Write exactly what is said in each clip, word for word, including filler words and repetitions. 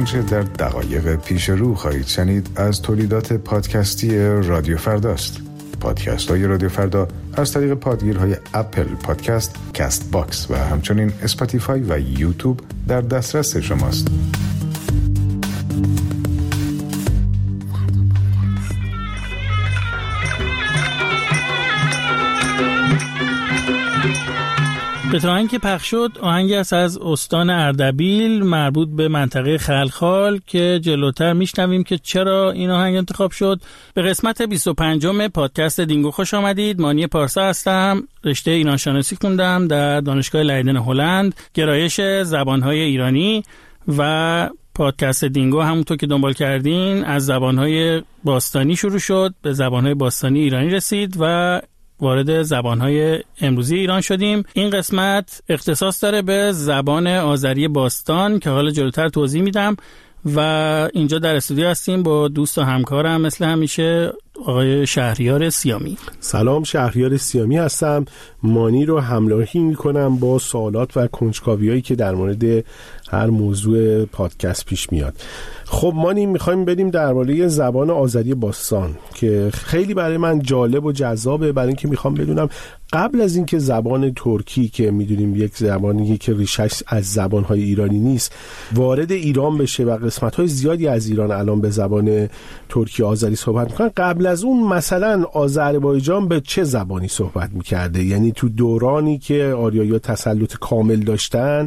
آنچه در دقایق پیش رو خواهید شنید از تولیدات پادکستی رادیو فرداست. پادکست های رادیو فردا از طریق پادگیرهای اپل پادکست، کست باکس و همچنین اسپاتیفای و یوتیوب در دسترس شماست. به تا اینکه پخش شد آهنگی است از استان اردبیل مربوط به منطقه خلخال که جلوتر میشنویم که چرا این آهنگ انتخاب شد. به قسمت بیست و پنجم پادکست دینگو خوش آمدید. مانی پارسا هستم. رشته ایران شناسی خوندم در دانشگاه لیدن هلند، گرایش زبانهای ایرانی، و پادکست دینگو همونطور که دنبال کردین از زبانهای باستانی شروع شد، به زبانهای باستانی ایرانی رسید و وارد زبانهای امروزی ایران شدیم. این قسمت اختصاص داره به زبان آذری باستان که حالا جلوتر توضیح میدم و اینجا در استودیو هستیم با دوست و همکارم مثل همیشه آقای شهریار سیامی. سلام، شهریار سیامی هستم. مانی رو همراهی میکنم با سوالات و کنجکاویایی که در مورد هر موضوع پادکست پیش میاد. خب مانی، میخوایم بریم درباره زبان آذری باستان که خیلی برای من جالب و جذابه، برای اینکه میخوام بدونم قبل از اینکه زبان ترکی که میدونیم یک زبانی که ریشش از زبانهای ایرانی نیست وارد ایران بشه و قسمت‌های زیادی از ایران الان به زبان ترکی آذری صحبت میکنن، قبل از اون مثلا آذربایجان به چه زبانی صحبت میکرده؟ یعنی تو دورانی که آریایی‌ها تسلط کامل داشتن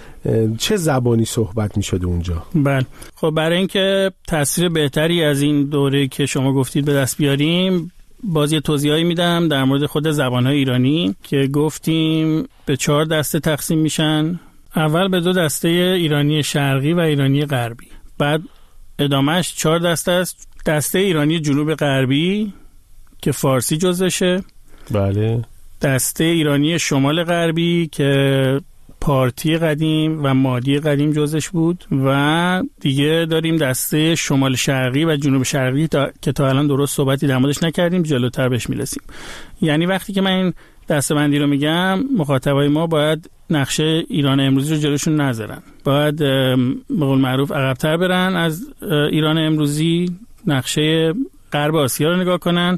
چه زبانی صحبت می شده اونجا؟ بله، خب برای اینکه تصویر بهتری از این دوره که شما گفتید به دست بیاریم، باز یه توضیحایی میدم در مورد خود زبانهای ایرانی که گفتیم به چهار دسته تقسیم میشن. اول به دو دسته ایرانی شرقی و ایرانی غربی، بعد ادامهش چهار دسته است. دسته ایرانی جنوب غربی که فارسی جزوشه. بله. دسته ایرانی شمال غربی که پارتی قدیم و مادی قدیم جزش بود، و دیگه داریم دسته شمال شرقی و جنوب شرقی تا... که تا الان درست صحبتی در موردش نکردیم، جلوتر بهش میرسیم. یعنی وقتی که من این دسته‌بندی رو میگم، مخاطبای ما باید نقشه ایران امروزی رو جلوشون نذارن، باید به قول معروف عقب‌تر برن از ایران امروزی، نقشه غرب آسیا رو نگاه کنن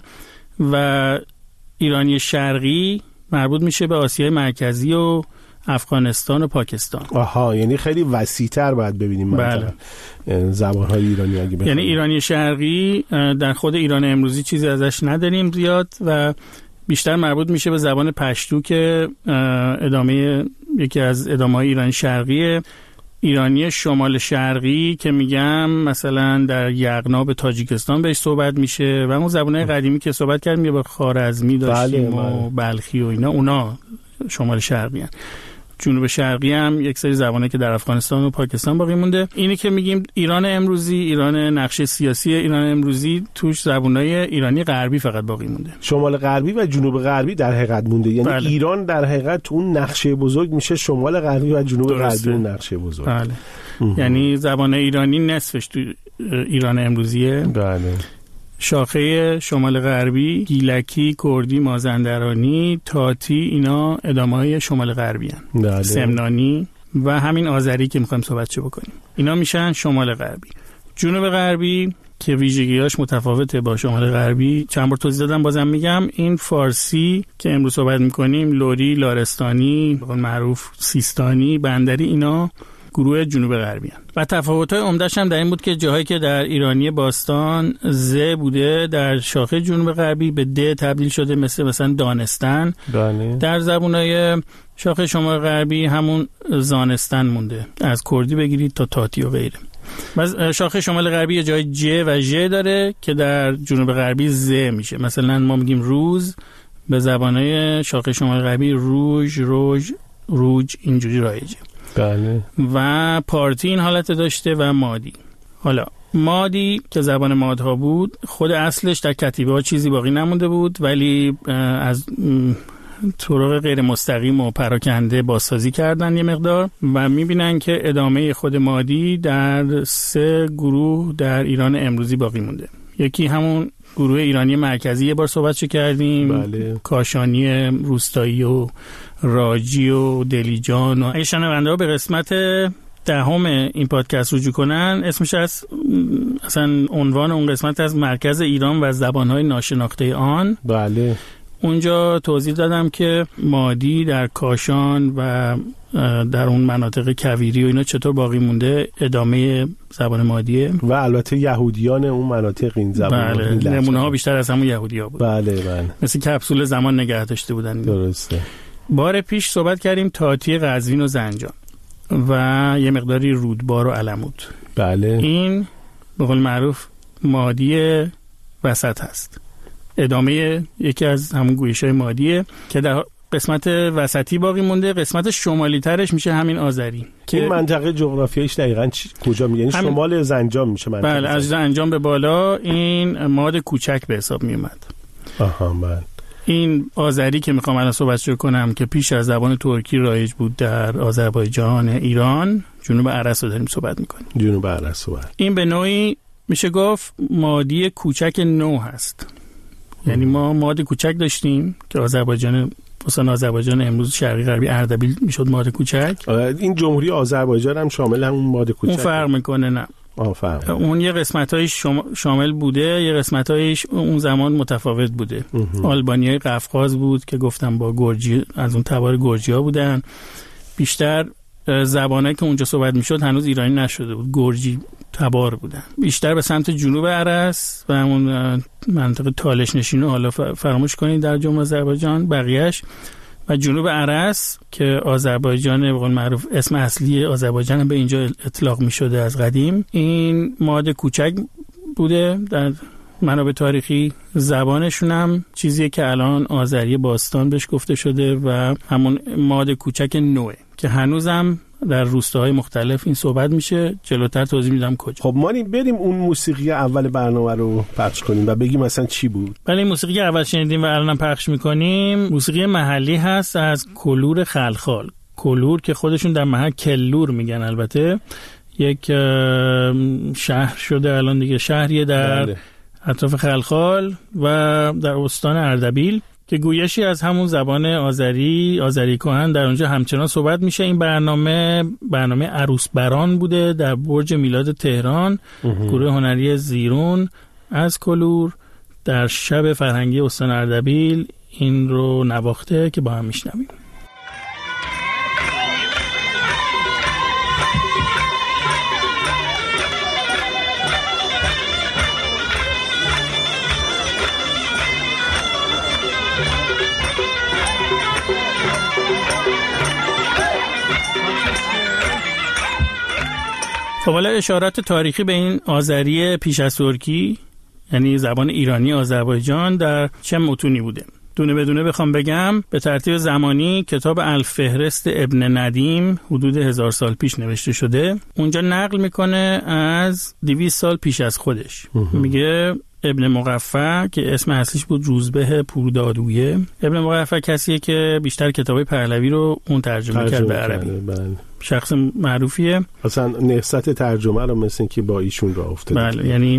و ایرانی شرقی مربوط میشه به آسیای مرکزی و افغانستان و پاکستان. آها، یعنی خیلی وسیع‌تر باید ببینیم بله. زبان‌های ایرانی اگه بخوام. یعنی ایرانی شرقی در خود ایران امروزی چیزی ازش نداریم زیاد و بیشتر مربوط میشه به زبان پشتو که ادامه یکی از ادامه‌های ایرانی شرقیه. ایرانی شمال شرقی که میگم مثلا در یغنا به تاجیکستان بهش صحبت میشه و اون زبان‌های قدیمی که صحبت کردیم با خوارزمی داشتیم بله، و بلخی و اینا، اونا شمال شرقی هن. جنوب شرقی هم یک سری زبانه که در افغانستان و پاکستان باقی مونده. اینی که میگیم ایران امروزی، ایران نقشه سیاسی ایران امروزی، توش زبانای ایرانی غربی فقط باقی مونده. شمال غربی و جنوب غربی در حقیقت مونده، یعنی بله. ایران در حقیقت تو اون نقشه بزرگ میشه شمال غربی و جنوب غربی اون نقشه بزرگ. بله. یعنی زبان ایرانی نصفش تو ایران امروزیه. بله. شاخه شمال غربی، گیلکی، کردی، مازندرانی، تاتی، اینا ادامه‌های شمال غربی هن. بله. سمنانی و همین آذری که میخوایم صحبتشو بکنیم، اینا میشن شمال غربی. جنوب غربی که ویژگی‌هاش متفاوته با شمال غربی، چند بار توضیح دادم، بازم میگم، این فارسی که امروز صحبت میکنیم، لری، لارستانی، به قول معروف سیستانی، بندری، اینا گروه جنوب غربی هن. و تفاوت‌های عمده‌اش هم در این بود که جاهایی که در ایرانی باستان ز بوده در شاخه جنوب غربی به د تبدیل شده، مثل مثلا دانستان. بله. در زبان‌های شاخه شمال غربی همون زانستان مونده، از کردی بگیرید تا تاتی و غیره. و شاخه شمال غربی یه جای ج و ژ داره که در جنوب غربی ز میشه. مثلا ما میگیم روز، به زبان‌های شاخه شمال غربی روژ، روژ، روج، اینجوری رایجه. بله. و پارتی این حالت داشته و مادی. حالا مادی که زبان مادها بود، خود اصلش در کتیبه ها چیزی باقی نمونده بود، ولی از طرق غیر مستقیم و پراکنده بازسازی کردن یه مقدار و میبینن که ادامه خود مادی در سه گروه در ایران امروزی باقی مونده. یکی همون گروه ایرانی مرکزی، یه بار صحبتشو کردیم. بله. کاشانی روستایی و راجی و دلیجان. و اگه شنونده ها به قسمت دهم این پادکست رجوع کنن، اسمش از اصلا عنوان اون قسمت از مرکز ایران و زبانهای ناشناخته آن. بله. اونجا توضیح دادم که مادی در کاشان و در اون مناطق کویری و اینا چطور باقی مونده، ادامه زبان مادیه و البته یهودیان اون مناطق این زبان. بله، نمونه ها بیشتر از همون یهودی‌ها بود. بله بله، مثل کپسول زمان نگه داشته بودن. درسته. بار پیش صحبت کردیم تاتی قزوین و زنجان و یه مقداری رودبار و علمود. بله. این به قول معروف مادی وسط هست، ادامه یکی از همون گویش‌های مادیه که در قسمت وسطی باقی مونده. قسمت شمالی ترش میشه همین آذری که این منطقه جغرافیایش دقیقاً کجا میگه؟ یعنی شمال زنجان میشه منطقه. بله، از زنجان به بالا این ماد کوچک به حساب میومد. آها بله. این آذری که میخوام الان صحبت کنم که پیش از زبان ترکی رایج بود در آذربایجان، ایران، جنوب عرس رو داریم صحبت میکنیم. جنوب عرس صحبت. این به نوعی میشه گفت مادی کوچک نو هست. یعنی ما ماد کوچک داشتیم که آذربایجان، مثلا آذربایجان امروز شرقی غربی اردبیل میشد ماد کوچک. این جمهوری آذربایجان هم شامل همون ماد کوچک. اون فرق میکنه. نه آفرین. اون یه قسمتایش شامل بوده، یه قسمتایش اون زمان متفاوت بوده. آلبانیای قفقاز بود که گفتم با گرجی، از اون تبار گرجیا بودن. بیشتر زبانایی که اونجا صحبت میشد هنوز ایرانی نشده بود، گرجی تبار بودن. بیشتر به سمت جنوب عرس و همون منطقه تالش نشینو حالا فراموش کنید در جمهوری آذربایجان، بقیهش و جنوب عرس که آذربایجان به قول معروف اسم اصلی آذربایجان به اینجا اطلاق می شده از قدیم. این ماد کوچک بوده در منابع تاریخی. زبانشون هم چیزیه که الان آذری باستان بهش گفته شده و همون ماد کوچک نوه که هنوزم در روستاهای مختلف این صحبت میشه. جلوتر توضیح میدم کجا. خب ما بریم اون موسیقی اول برنامه رو پخش کنیم و بگیم مثلا چی بود. ولی موسیقی اول شنیدیم و الان پخش میکنیم موسیقی محلی هست از کلور خلخال. کلور که خودشون در محل کلور میگن، البته یک شهر شده الان دیگه، شهریه در بله. اطراف خلخال و در استان اردبیل که گویشی از همون زبان آذری، آذری کهن در اونجا همچنان صحبت میشه. این برنامه برنامه عروس بران بوده در برج میلاد تهران. گروه هنری زیرون از کلور در شب فرهنگی استان اردبیل این رو نواخته که با هم میشنویم. خب حالا اشارات تاریخی به این آذری پیش از ترکی، یعنی زبان ایرانی آذربایجان، در چه متونی بوده؟ دونه بدونه بخوام بگم، به ترتیب زمانی کتاب الفهرست ابن ندیم حدود هزار سال پیش نوشته شده. اونجا نقل میکنه از دویست سال پیش از خودش. میگه ابن مقفع که اسم اصلیش بود روزبه پوردادویه. ابن مقفع کسیه که بیشتر کتابای پهلوی رو اون ترجمه, ترجمه کرد به عربی. بله. شخص معروفیه. اصلا نهضت ترجمه رو مثل اینکه با ایشون راه افتاده. بله، یعنی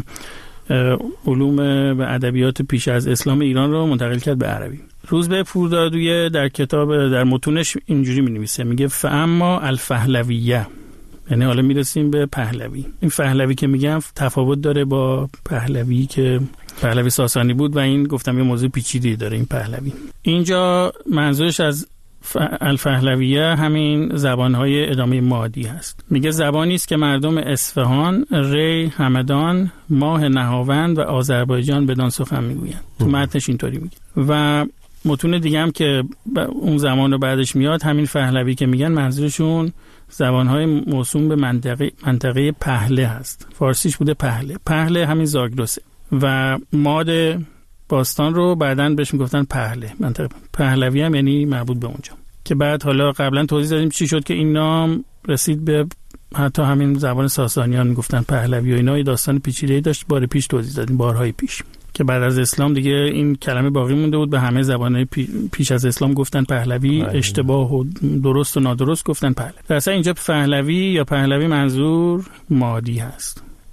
علوم و ادبیات پیش از اسلام ایران رو منتقل کرد به عربی. روزبه پوردادویه در کتاب در متونش اینجوری می‌نویسه، میگه فاما الفهلویه، یعنی حالا میرسیم به پهلوی. این پهلوی که میگم تفاوت داره با پهلوی که پهلوی ساسانی بود و این گفتم یه موضوع پیچیده‌ای داره. این پهلوی اینجا منظورش از الفهلویه همین زبانهای ادامه مادی هست. میگه زبانی است که مردم اصفهان، ری، همدان، ماه نهاوند و آذربایجان بدان سخن میگویند. تو متنش اینطوری میگه. و متون دیگه هم که اون زمان رو بعدش میاد همین پهلوی که میگن منظورشون زبانهای موسوم به منطقه منطقه پهله هست. فارسیش بوده پهله. پهله همین زاگرسه و ماد باستان رو بعداً بهش میگفتن پهله. منطقه پهلوی هم یعنی مربوط به اونجا که بعد حالا قبلا توضیح دادیم چی شد که این نام رسید به حتی همین زبان ساسانیان میگفتن پهلوی و اینا. داستان پیچیده‌ای داشت، بار پیش توضیح دادیم، بارهای پیش، که بعد از اسلام دیگه این کلمه باقی مونده بود. به همه زبان‌های پی... پیش از اسلام گفتن پهلوی، معنی. اشتباه و درست و نادرست گفتن پهلوی. در اصل اینجا پهلوی یا پهلوی منظور مادی هست.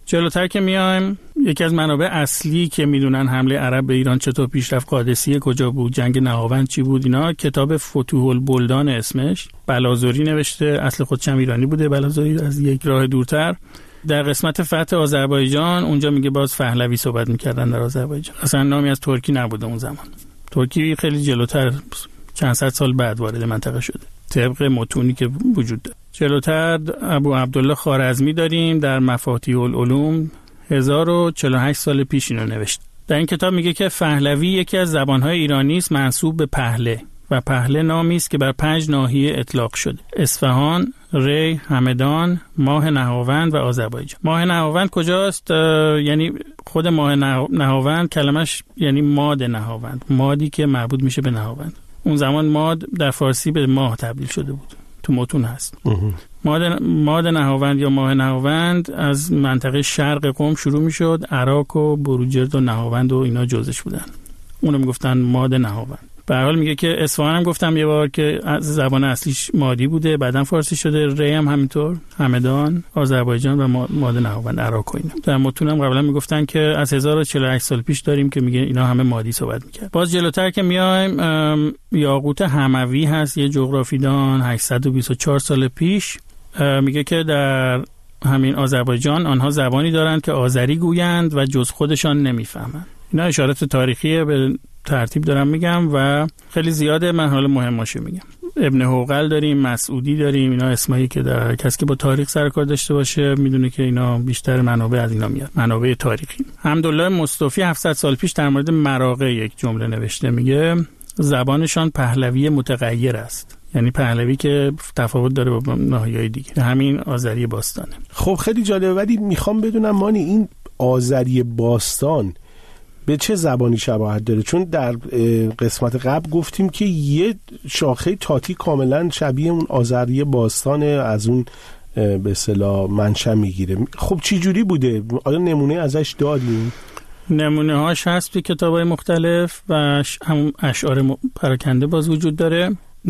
جلوتر که میایم یکی از منابع اصلی که میدونن حمله عرب به ایران چطور پیش رفت، قادسیه کجا بود، جنگ نهاوند چی بود، اینا کتاب فتوح البلدان اسمش، بلازوری نوشته، اصل خودش هم ایرانی بوده بلازوری، از یک راه دورتر. در قسمت فتح آذربایجان اونجا میگه باز پهلوی صحبت میکردن در آذربایجان، اصلا نامی از ترکی نبوده اون زمان. ترکی خیلی جلوتر چند صد سال بعد وارد منطقه شده طبق متونی که وجود داره. جلوتر ابو عبدالله خوارزمی داریم در مفاتیح العلوم، هزار و چهل و هشت سال پیش اینو نوشت. در این کتاب میگه که پهلوی یکی از زبانهای ایرانی است منسوب به پهله و پهله نامی است که بر پنج ناحیه اطلاق شده: اصفهان، ری، همدان، ماه نهاوند و آذربایجان. ماه نهاوند کجاست؟ یعنی خود ماه نهاوند کلمش یعنی ماد نهاوند، مادی که مربوط میشه به نهاوند. اون زمان ماد در فارسی به ماه تبدیل شده بود، تو متون هست. ماد ماد نهاوند یا ماه نهاوند از منطقه شرق قم شروع میشد، عراق و بروجرد و نهاوند و اینا جزش بودن، اونو میگفتن ماد نهاوند. به هر حال میگه که اصفهان هم گفتم یه بار که زبان اصلیش مادی بوده، بعدن فارسی شده. ری هم همینطور، همدان، آذربایجان و ماد نهاوند، عراق و اینا. در متون هم قبلا میگفتن که از هزار و چهل و هشت سال پیش داریم که میگه اینا همه مادی صحبت میکرد. باز جلوتر که میایم یاقوت حموی هست، یه جغرافیدان، هشتصد و بیست و چهار سال پیش میگه که در همین آذربایجان آنها زبانی دارند که آذری گویند و جز خودشان نمیفهمند. اینا اشارات تاریخیه، به ترتیب دارم میگم و خیلی زیاده، من حالا مهماشو میگم. ابن حوقل داریم، مسعودی داریم، اینا اسمایی که در کسی که با تاریخ سر کار داشته باشه میدونه که اینا بیشتر منابع از اینا میاد، منابع تاریخی. حمدالله مصطفی هفتصد سال پیش در مورد مراغه یک جمله نوشته، میگه زبانشان پهلوی متغیر است، یعنی پهلوی که تفاوت داره با ناحیه‌های دیگه، همین آذری باستانه. خب خیلی جالبه، ولی میخوام بدونم مانی این آذری باستان به چه زبانی شباهت داره؟ چون در قسمت قبل گفتیم که یه شاخه تاتی کاملا شبیه اون آذری باستان از اون به اصطلاح منشأ میگیره. خب چی جوری بوده؟ آیا نمونه ازش دادیم؟ نمونه هاش هست توی کتاب‌های مختلف و همون اشعار پراکنده باز وجود داره.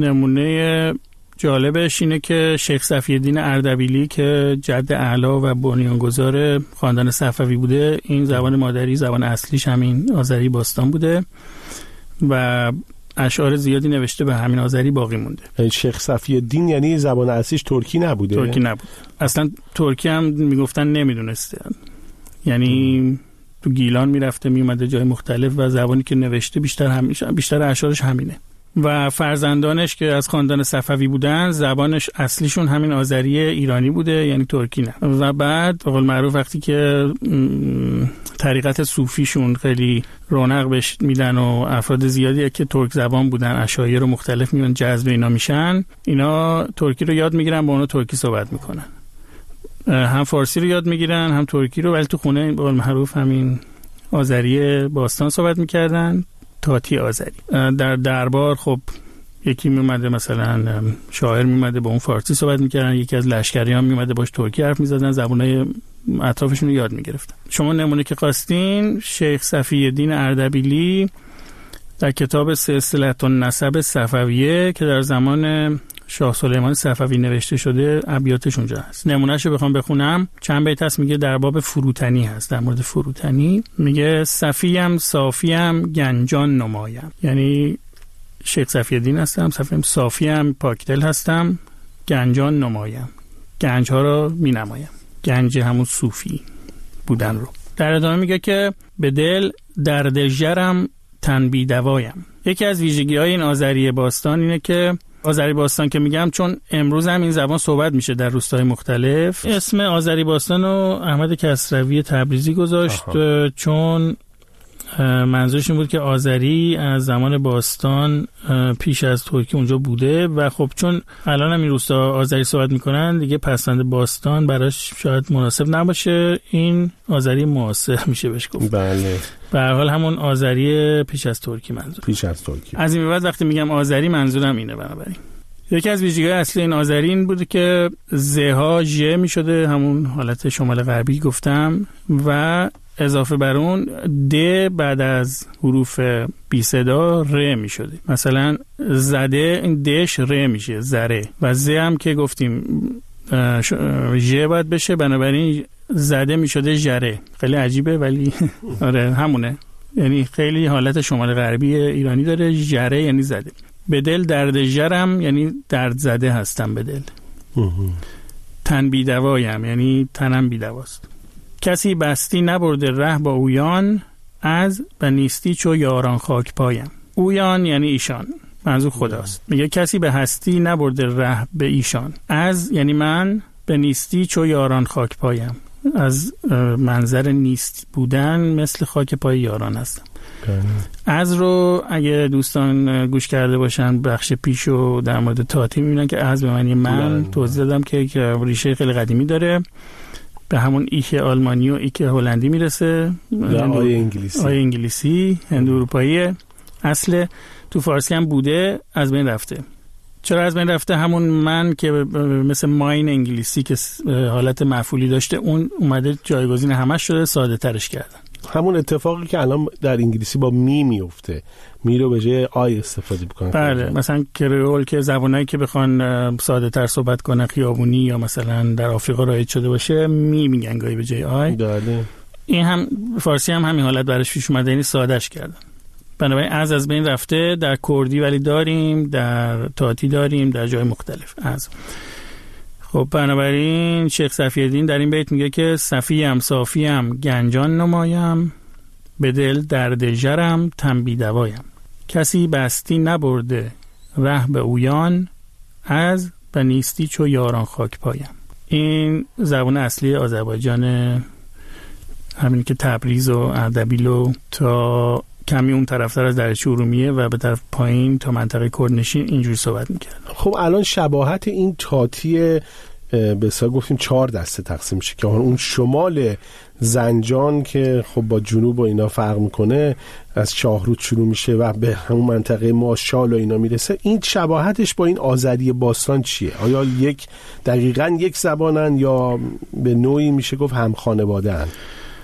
نمونه جالبش اینه که شیخ صفی‌الدین اردبیلی که جد اعلی و بنیانگذار خاندان صفوی بوده، این زبان مادری، زبان اصلیش همین آذری باستان بوده و اشعار زیادی نوشته به همین آذری باقی مونده. شیخ صفی‌الدین یعنی زبان اصلیش ترکی نبوده؟ ترکی نبود، اصلا ترکی هم میگفتن نمیدونسته، یعنی تو گیلان میرفته میومده جای مختلف و زبانی که نوشته بیشتر هم بیشتر اشعارش همینه. و فرزندانش که از خاندان صفوی بودن زبانش اصلیشون همین آذری ایرانی بوده، یعنی ترکی نه. و بعد به قول معروف وقتی که طریقت صوفیشون خیلی رونق بهش میدن و افراد زیادی که ترک زبان بودن اشایر رو مختلف میان جذب اینا میشن، اینا ترکی رو یاد میگیرن، با اونو ترکی صحبت میکنن، هم فارسی رو یاد میگیرن هم ترکی رو، ولی تو خونه به قول معروف همین آذری باستان صحبت میکردن، تاتی آذری. در دربار خب یکی میومده مثلا شاعر میومده با اون فارسی صحبت میکردن، یکی از لشکریان میومده باش ترکی حرف میزدن، زبانای اطرافشون رو یاد میگرفتن. شما نمونه که خواستین، شیخ صفی‌الدین اردبیلی در کتاب سلسله النسب صفویه که در زمان شاه سلیمان صفوی نوشته شده ابیاتش اونجا هست. نمونهشو بخوام بخونم، چند بیت هست، میگه در باب فروتنی هست، در مورد فروتنی میگه صفیم صافیم گنجان نمایم، یعنی شیخ صفی‌الدین هستم، صفیم صافیم پاکدل هستم، گنجان نمایم، گنج ها رو می نمایم، گنج همون صوفی بودن رو. در ادامه میگه که به دل درد ژرم تن بی دوایم. یکی از ویژگی های این آذری باستان اینه که آذری باستان که میگم چون امروز هم این زبان صحبت میشه در روستاهای مختلف، اسم آذری باستان رو احمد کسروی تبریزی گذاشت. آها. چون منظورش این بود که آذری از زمان باستان پیش از ترکی اونجا بوده و خب چون الان هم این روستا آذری صحبت میکنن دیگه پسند باستان براش شاید مناسب نباشه، این آذری معاصر میشه بهش گفت. بله. به هر حال همون آذری پیش از ترکی منظور. پیش از ترکی. از این به بعد وقتی میگم آذری منظورم اینه. بنابراین یکی از ویژگی‌های اصلی این آذری این بود که زها ژ میشده، همون حالت شمال غربی گفتم، و اضافه بر اون د بعد از حروف بی صدا ر می شده. مثلا زده این دش ر میشه، زره. و ز هم که گفتیم ژ باید بشه، بنابراین زده می شده ژره. خیلی عجیبه ولی آره همونه، یعنی خیلی حالت شمال غربی ایرانی داره. ژره یعنی زده. به دل درد ژرم یعنی درد زده هستم به دل. تن بی دوایم یعنی تنم بی دواست. کسی بستی نبرده ره با اویان، از به نیستی چو یاران خاک پایم. اویان یعنی ایشان، منظور خداست. میگه کسی به هستی نبرده ره به ایشان، از یعنی من، به نیستی چو یاران خاک پایم، از منظر نیست بودن مثل خاک پای یاران هستم. از رو اگه دوستان گوش کرده باشن بخش پیشو در مورد تاتی میبینن که از به معنی من توضیح دادم که ریشه خیلی قدیمی داره، به همون ایک آلمانی و ایک هلندی میرسه، آی انگلیسی آی انگلیسی هند اروپایی اصل. تو فارسی هم بوده، از بین رفته. چرا از بین رفته؟ همون من که مثل ماین انگلیسی که حالت مفعولی داشته اون اومده جایگزین همش شده، ساده ترش کردن. همون اتفاقی که الان در انگلیسی با می میفته، می رو به جای آی استفاده بکنن. بله، مثلا کریول که زبانایی که بخوان ساده تر صحبت کنن، خیابونی یا مثلا در آفریقا رایج شده باشه، می میگن گاهی به جای آی. بله. این هم فارسی هم همین حالت براش پیش اومده، یعنی سادهش کردن. بنابراین از از بین رفته. در کردی ولی داریم، در تاتی داریم، در جای مختلف از. خب بنابراین شیخ صفی‌الدین در این بیت میگه که صفیم صافیم گنجان نمایم، به دل درد ژرم تن بی دوایم. کسی بستی نبرده ره به اویان، از به نیستی چو یاران خاک پایم. این زبان اصلی آذربایجان، همین که تبریز و اردبیل و تا کمی اون طرفتر از دریاچه ارومیه و به طرف پایین تا منطقه کردنشین اینجوری صحبت میکرد. خب الان شباهت این تاتی به اصطلاح گفتیم چهار دسته تقسیم میشه که اون شمال زنجان که خب با جنوب و اینا فرق میکنه، از شاهرود شروع میشه و به همون منطقه ما شال و اینا میرسه. این شباهتش با این آذری باستان چیه؟ آیا یک دقیقاً یک زبانن یا به نوعی میشه گفت هم خانواده ان؟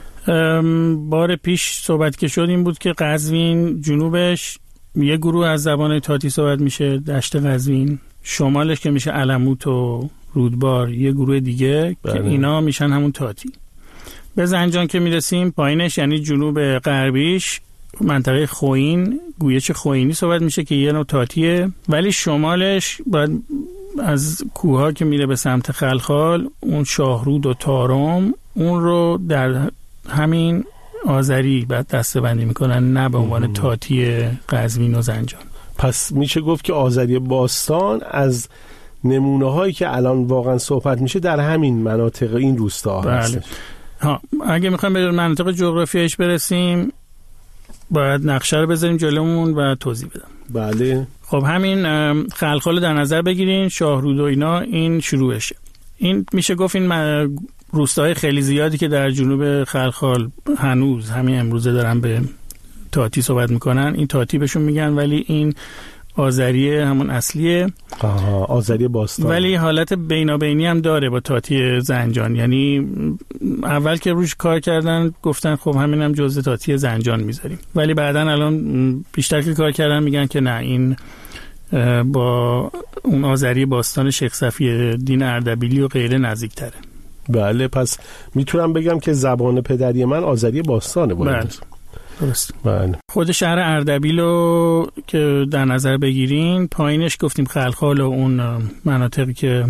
بار پیش صحبت که شد این بود که قزوین جنوبش یه گروه از زبان تاتی صحبت میشه، دشت قزوین. شمالش که میشه علموت و رودبار یه گروه دیگه بله. که اینا میشن همون تاتی. به زنجان که میرسیم پایینش یعنی جنوب غربیش منطقه خوین، گویش خوینی صحبت میشه که یه نوع تاتیه. ولی شمالش باید از کوها که میره به سمت خلخال، اون شاهرود و تارم، اون رو در همین آذری بعد دسته بندی میکنن، نه به عنوان تاتی قزوین و زنجان. پس میشه گفت که آذری باستان از نمونه هایی که الان واقعا صحبت میشه در همین مناطق این روستا هست. بله. ها اگه میخوایم به مناطق جغرافیایش برسیم باید نقشه رو بذاریم جلومون و توضیح بدم. بله. خب همین خلخال در نظر بگیرین، شاهرود و اینا، این شروعشه. این میشه گفت این روستاهای خیلی زیادی که در جنوب خلخال هنوز همین امروزه دارن به تاتی صحبت میکنن، این تاتی بهشون میگن، ولی این آذری همون اصلیه. آها، آذری باستان. ولی حالت بینابینی هم داره با تاتی زنجان. یعنی اول که روش کار کردن گفتن خب همین هم جزء تاتی زنجان میذاریم، ولی بعدن الان بیشتر که کار کردن میگن که نه، این با اون آذری باستان شیخ صفی‌الدین اردبیلی و غیره نزدیک تره. بله، پس میتونم بگم که زبان پدری من آذری باستانه. بله درست. بله. خود شهر اردبیل رو که در نظر بگیرین، پایینش گفتیم خلخال و اون مناطقی که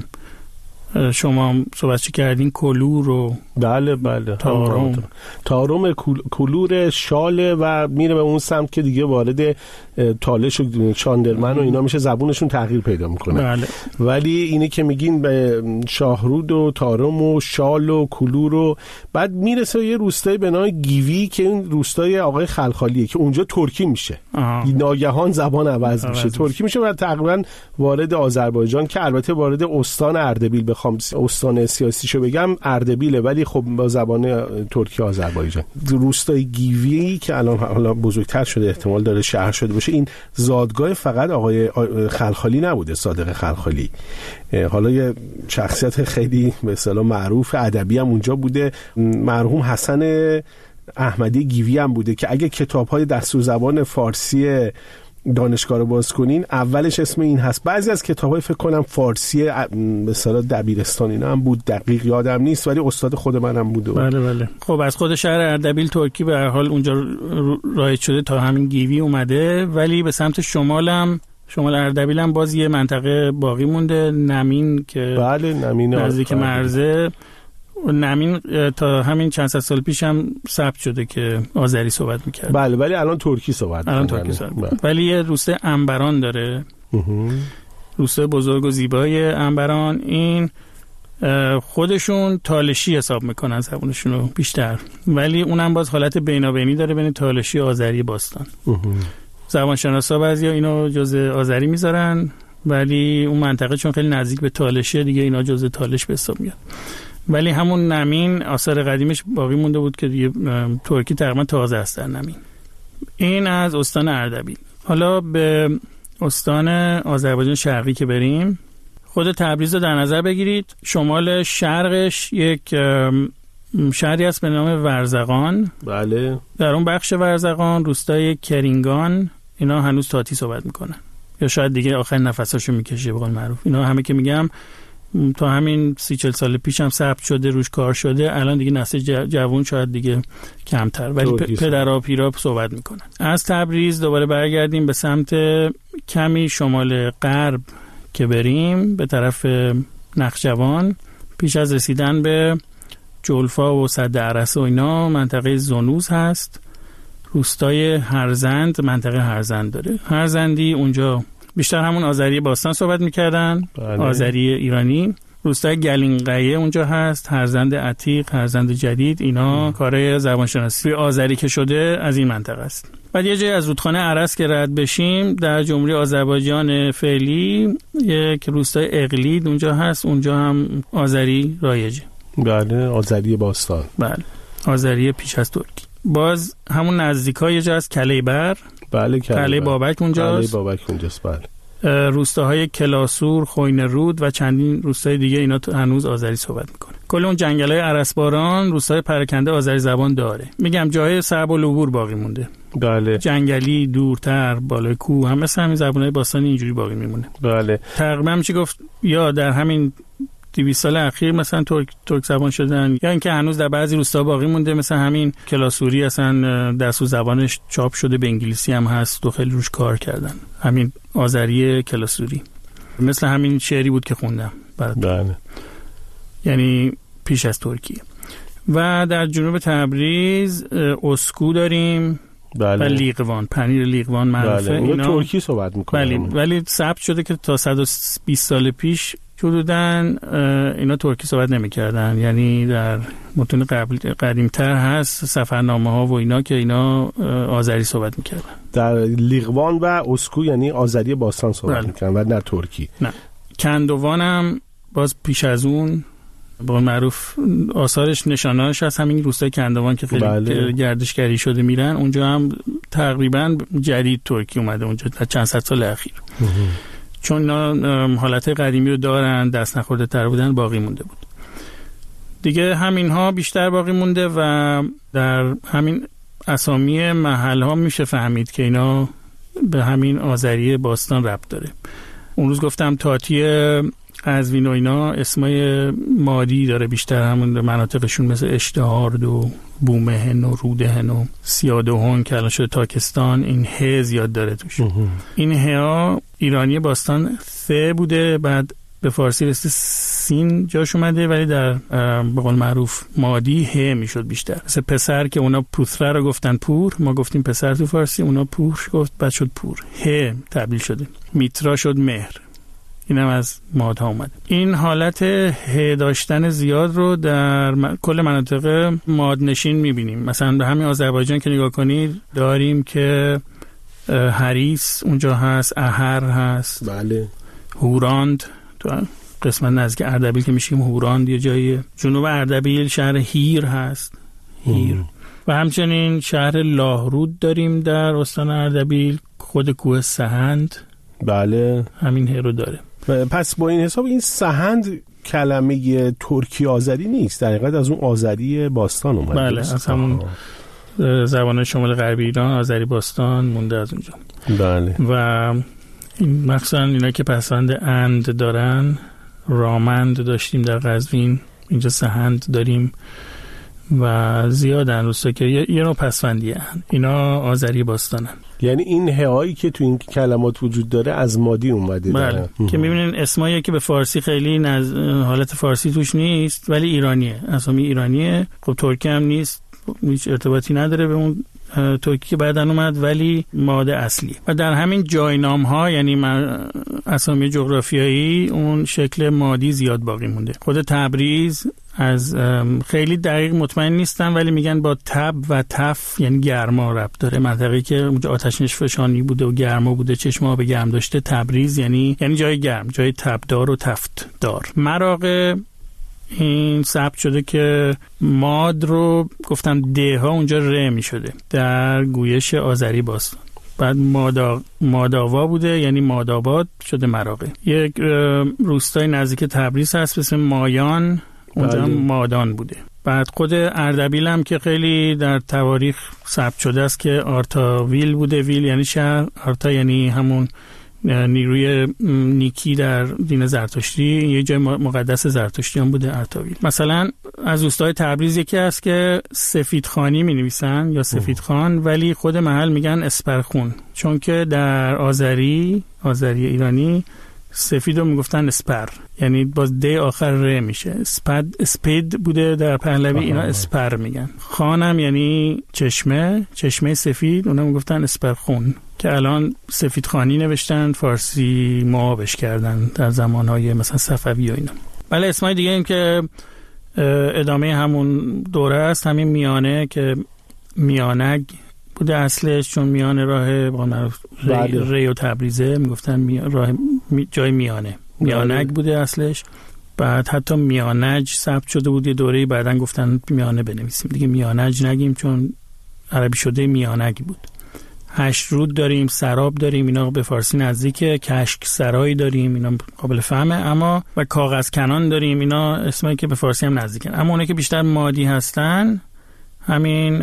شما صحبتش کردین، کلور و بله بله تارم تارم کلور شاله و میره به اون سمت که دیگه وارد تالش و چاندرمن و اینا میشه، زبونشون تغییر پیدا میکنه. بله. ولی اینه که میگین به شاهرود و تارم و شال و کلور و بعد میرسه یه روستای به نام گیوی که این روستای آقای خلخالیه که اونجا ترکی میشه. آه. ناگهان زبان عوض میشه، میشه. ترکی میشه و تقریبا وارد آذربایجان، که البته وارد استان اردبیل، بخوام استان سیاسیشو بگم اردبیله، ولی خب با زبان ترکی آذربایجان. روستای گیوی که الان حالا بزرگتر شده، احتمال داره شهر شده باشه، این زادگاه فقط آقای خلخالی نبوده، صادق خلخالی. حالا یه شخصیت خیلی به اصطلاح معروف ادبی هم اونجا بوده، مرحوم حسن احمدی گیوی هم بوده که اگه کتاب‌های دستور زبان فارسی دانشگاه رو باز کنین اولش اسم این هست. بعضی از کتابای فکر کنم فارسی به اصطلاح دبیرستان اینا هم بود، دقیق یادم نیست، ولی استاد خود منم بود. بله بله. خب از خود شهر اردبیل ترکی به هر حال اونجا رایج شده تا همین گیوی اومده، ولی به سمت شمالم شمال اردبیل هم باز یه منطقه باقی مونده، نمین که بله نمین نزدیک مرزه. نمین تا همین چند صد سال پیش هم ثبت شده که آذری صحبت میکرد. بله ولی الان ترکی صحبت الان ترکی صحبت بله. ولی یه روسته انبران داره، روسته بزرگ و زیبای انبران. این خودشون تالشی حساب میکنن زبونشون رو بیشتر، ولی اونم باز حالت بینابینی داره بین تالشی و آذری باستان. زبانشناسا بعضیا اینو جزء آذری میذارن، ولی اون منطقه چون خیلی نزدیک به تالشه دیگه اینا جزء تالش به حساب میاد. ولی همون نمین آثار قدیمش باقی مونده بود که دیگه ترکی تقریبا تازه است در نمین. این از استان اردبیل. حالا به استان آذربایجان شرقی که بریم، خود تبریز رو در نظر بگیرید. شمال شرقش یک شهری هست به نام ورزقان. بله. در اون بخش ورزقان روستای کرینگان اینا هنوز تاتی صحبت میکنن، یا شاید دیگه آخر نفساشو میکشه به قول معروف. اینا همه که میگم تا همین سی چل سال پیش هم ثبت شده، روش کار شده. الان دیگه نسل جوان شاید دیگه کمتر، ولی پ- پدرها پیرا صحبت میکنن. از تبریز دوباره برگردیم به سمت کمی شمال غرب که بریم به طرف نخجوان. پیش از رسیدن به جلفا و سد عرسه و اینا منطقه زنوز هست. روستای هرزند منطقه هرزند داره. هرزندی اونجا بیشتر همون آذری باستان صحبت میکردن، آذری ایرانی. روستای گلینقیه اونجا هست، هرزند عتیق، هرزند جدید. اینا کارهای زبانشناسی آذری که شده از این منطقه است. بعد یه جای از رودخانه عرس که رد بشیم در جمهوری آذربایجان فعلی یک روستای اقلید اونجا هست، اونجا هم آذری رایجه. بله آذری باستان. بله آذری پیش از ترکی. باز همون نزدیکای یه جا از کلیبر. بله کله بابک اونجاست. کله بابک اونجاست بله. روستاهای کلاسور، خوین رود و چندین روستای دیگه اینا هنوز آذری صحبت میکنه. کل اون جنگل‌های عرسباران روستای پراکنده آذری زبان داره. میگم جای صعب العبور باقی مونده. بله. جنگلی، دورتر، بالای کوه، هم مثل همین زبان‌های باستانی اینجوری باقی میمونه. بله. تقریبا میشه گفت یا در همین دویست سال اخیر مثلا ترک ترک زبان شدن، یا اینکه هنوز در بعضی روستا باقی مونده، مثلا همین کلاسوری اصلا دستور زبانش چاپ شده به انگلیسی هم هست و خیلی روش کار کردن. همین آذری کلاسوری مثل همین شعری بود که خوندم براتون. بله. یعنی پیش از ترکیه. و در جنوب تبریز اسکو داریم. بله. و لیقوان، پنیر لیقوان معروفه. بله. اینا ترکی صحبت میکنن. بله. ولی ثبت شده که تا صد و بیست سال پیش حدوداً اینا ترکی صحبت نمی‌کردن، یعنی در متون قبل قدیم‌تر هست سفرنامه‌ها و اینا که اینا آذری صحبت می‌کردن. در لیقوان و اسکو یعنی آذری باستان صحبت می‌کردن و نه ترکی. نه. کندوان هم باز پیش از اون با معروف آثارش نشانه‌اش از همین روستای کندوان که خیلی بله. گردشگری شده میرن اونجا هم تقریباً جدید ترکی اومده اونجا در چند صد سال اخیر. چون حالت قدیمی رو دارن، دست نخورده تر بودن، باقی مونده بود دیگه. همین ها بیشتر باقی مونده و در همین اسامی محل ها میشه فهمید که اینا به همین آذری باستان ربط داره. اون روز گفتم تاتی قزوین و اینا اسمای مادی داره بیشتر، همون مناطقشون مثل اشتهارد و بومهن و رودهن و سیادهن که الان شده تاکستان، این ه زیاد داره توش. این ه ها ایرانی باستان ث بوده، بعد به فارسی رسته سین جاش اومده، ولی در به قول معروف مادی ه میشد بیشتر. مثل پسر که اونا پوتره رو گفتن پور، ما گفتیم پسر تو فارسی، اونا پور گفت بعد شد پور، ه تبدیل شده. میترا شد مهر. اینم از مادها اومده. این حالت ه داشتن زیاد رو در م... کل مناطق ماد نشین میبینیم. مثلا به همین آذربایجان که نگاه کنید داریم که هریس اونجا هست، اهر هست، بله، هوراند تو قسمت نزدیک اردبیل که میشیم هوراند یه جایی. جنوب اردبیل شهر هیر هست، هیر ام. و همچنین شهر لاهرود داریم در استان اردبیل، خود کوه سهند بله همین ه رو داره. پس با این حساب این سهند کلمه ترکی آذری نیست، در حقیقت از اون آذری باستان اومده. بله، از همون زبان شمال غربی ایران، آذری باستان مونده از اونجا. بله. و مخصوصا اینا که پسوند اند دارن، رامند داشتیم در قزوین، اینجا سهند داریم و زیادن روستا که یه نوع پسوندی هن. اینا آذری باستانن. یعنی این هایی که تو این کلمات وجود داره از مادی اومده. بله. که میبینین اسمایی که به فارسی خیلی نز... حالت فارسی توش نیست ولی ایرانیه، اسامی ایرانیه. خب ترکی هم نیست، هیچ ارتباطی نداره به اون ترکی که بعدن اومد، ولی ماده اصلی. و در همین جاینام ها، یعنی اسامی جغرافیایی، اون شکل مادی زیاد باقی مونده. خود تبریز از خیلی دقیق مطمئن نیستم ولی میگن با تب و تف یعنی گرما ربط داره. منطقه‌ای که اونجا آتش نشفشانی بوده و گرما بوده، چشم آب گرم داشته، تبریز یعنی یعنی جای گرم، جای تبدار و تفت دار. مراغه این ثبت شده که ماد رو گفتم ده ها اونجا ر می شده در گویش آذری باستان. بعد مادا ماداوا بوده یعنی ماداباد شده مراغه. یک روستای نزدیک تبریز هست به اسم مایان، اونجا هم مادان بوده. بعد خود اردبیل هم که خیلی در تواریخ ثبت شده است که آرتاویل بوده. ویل یعنی شهر، آرتا یعنی همون نیروی نیکی در دین زرتشتی، یه جای مقدس زرتشتی هم بوده ارتاویل. مثلا از روستای تبریز یکی هست که سفیدخانی می نویسن یا سفیدخان، ولی خود محل میگن اسپرخون، چون که در آذری آذری ایرانی سفید رو میگفتن اسپر، یعنی باز ده آخر ر میشه. اسپد اسپید بوده در پهلوی، اینا اسپر میگن. خانم یعنی چشمه، چشمه سفید، اونا میگفتن اسپرخون، که الان سفیدخانی نوشتن، فارسی معابش کردن در زمانهای مثلا صفوی و اینا. ولی اسمای دیگه این که ادامه همون دوره است، همین میانه که میانگ بوده اصلش، چون میانه راه با معروف ری, ری و تبریزه میگفتن می راه می جای میانه میانگ بوده اصلش. بعد حتی میانج ثبت شده بود یه دوره‌ای، بعدن گفتن میانه بنویسیم دیگه، میانج نگیم چون عربی شده میانگ بود. هشت رود داریم، سراب داریم، اینا به فارسی نزدیکه. کشک سرایی داریم، اینا قابل فهمه. اما و کاغذ کنان داریم، اینا اسمایی که به فارسی هم نزدیکن. اما اونایی که بیشتر مادی هستن همین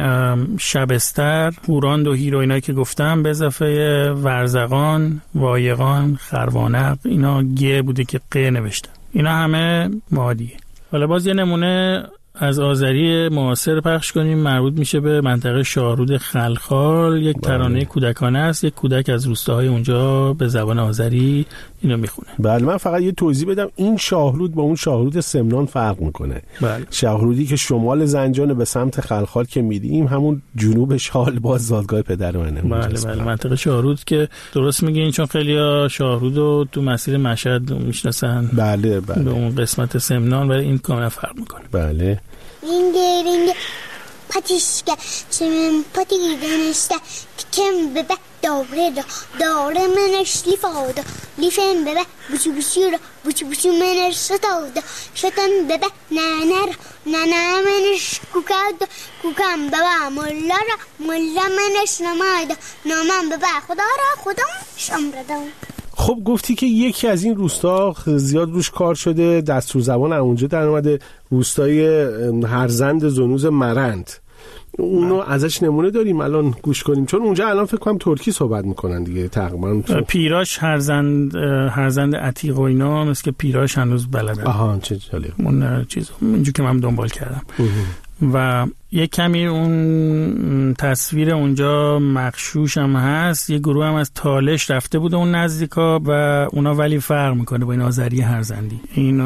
شبستر، هوراند و هیرو اینایی که گفتم، به اضافه ورزقان، وایقان، خروانق، اینا گه بوده که ق نوشته. اینا همه مادیه. حالا باز یه نمونه از آذری معاصر پخش کنیم، مربوط میشه به منطقه شاهرود خلخال. یک ترانه کودکانه است، یک کودک از روستاهای اونجا به زبان آذری اینو میخونه. بله، من فقط یه توضیح بدم، این شاهرود با اون شاهرود سمنان فرق میکنه. بله. شاهرودی که شمال زنجان به سمت خلخال که میریم، همون جنوب شال باز زادگاه پدر منه. بله بله، منطقه شاهرود که درست میگین، چون خیلیا شاهرودو تو مسیر مشهد میشناسن. بله بله، به اون قسمت سمنان، ولی این کاملا فرق میکنه. بله. رینگ رینگ پاتیشکه چمن پاتی دنشته کم ببه داره دا داره منش لیفاده لیفن ببه بوچو بوچو را بوچو بوچو منش ستاده شتن ببه ننر ننر منش کوکاد کوکم ببه ملا را ملا منش نماده نامم ببه خدا را خدا شمرده. خب گفتی که یکی از این روستا زیاد روش کار شده، دستور زبان اونجا در اومده، روستای هرزند زنوز مرند. اونو ازش نمونه داریم الان گوش کنیم، چون اونجا الان فکر کنم ترکی صحبت میکنن دیگه تقریبا. پیراش هرزند هرزند عتیق و اینا، مثل که پیراش هنوز بلدن. آها چه جالب. اون چیزو اینجوری که من دنبال کردم. و یک کمی اون تصویر اونجا مغشوش هم هست. یه گروه هم از تالش رفته بوده اون نزدیکا و اونا، ولی فرق میکنه با این آذری هرزندی. این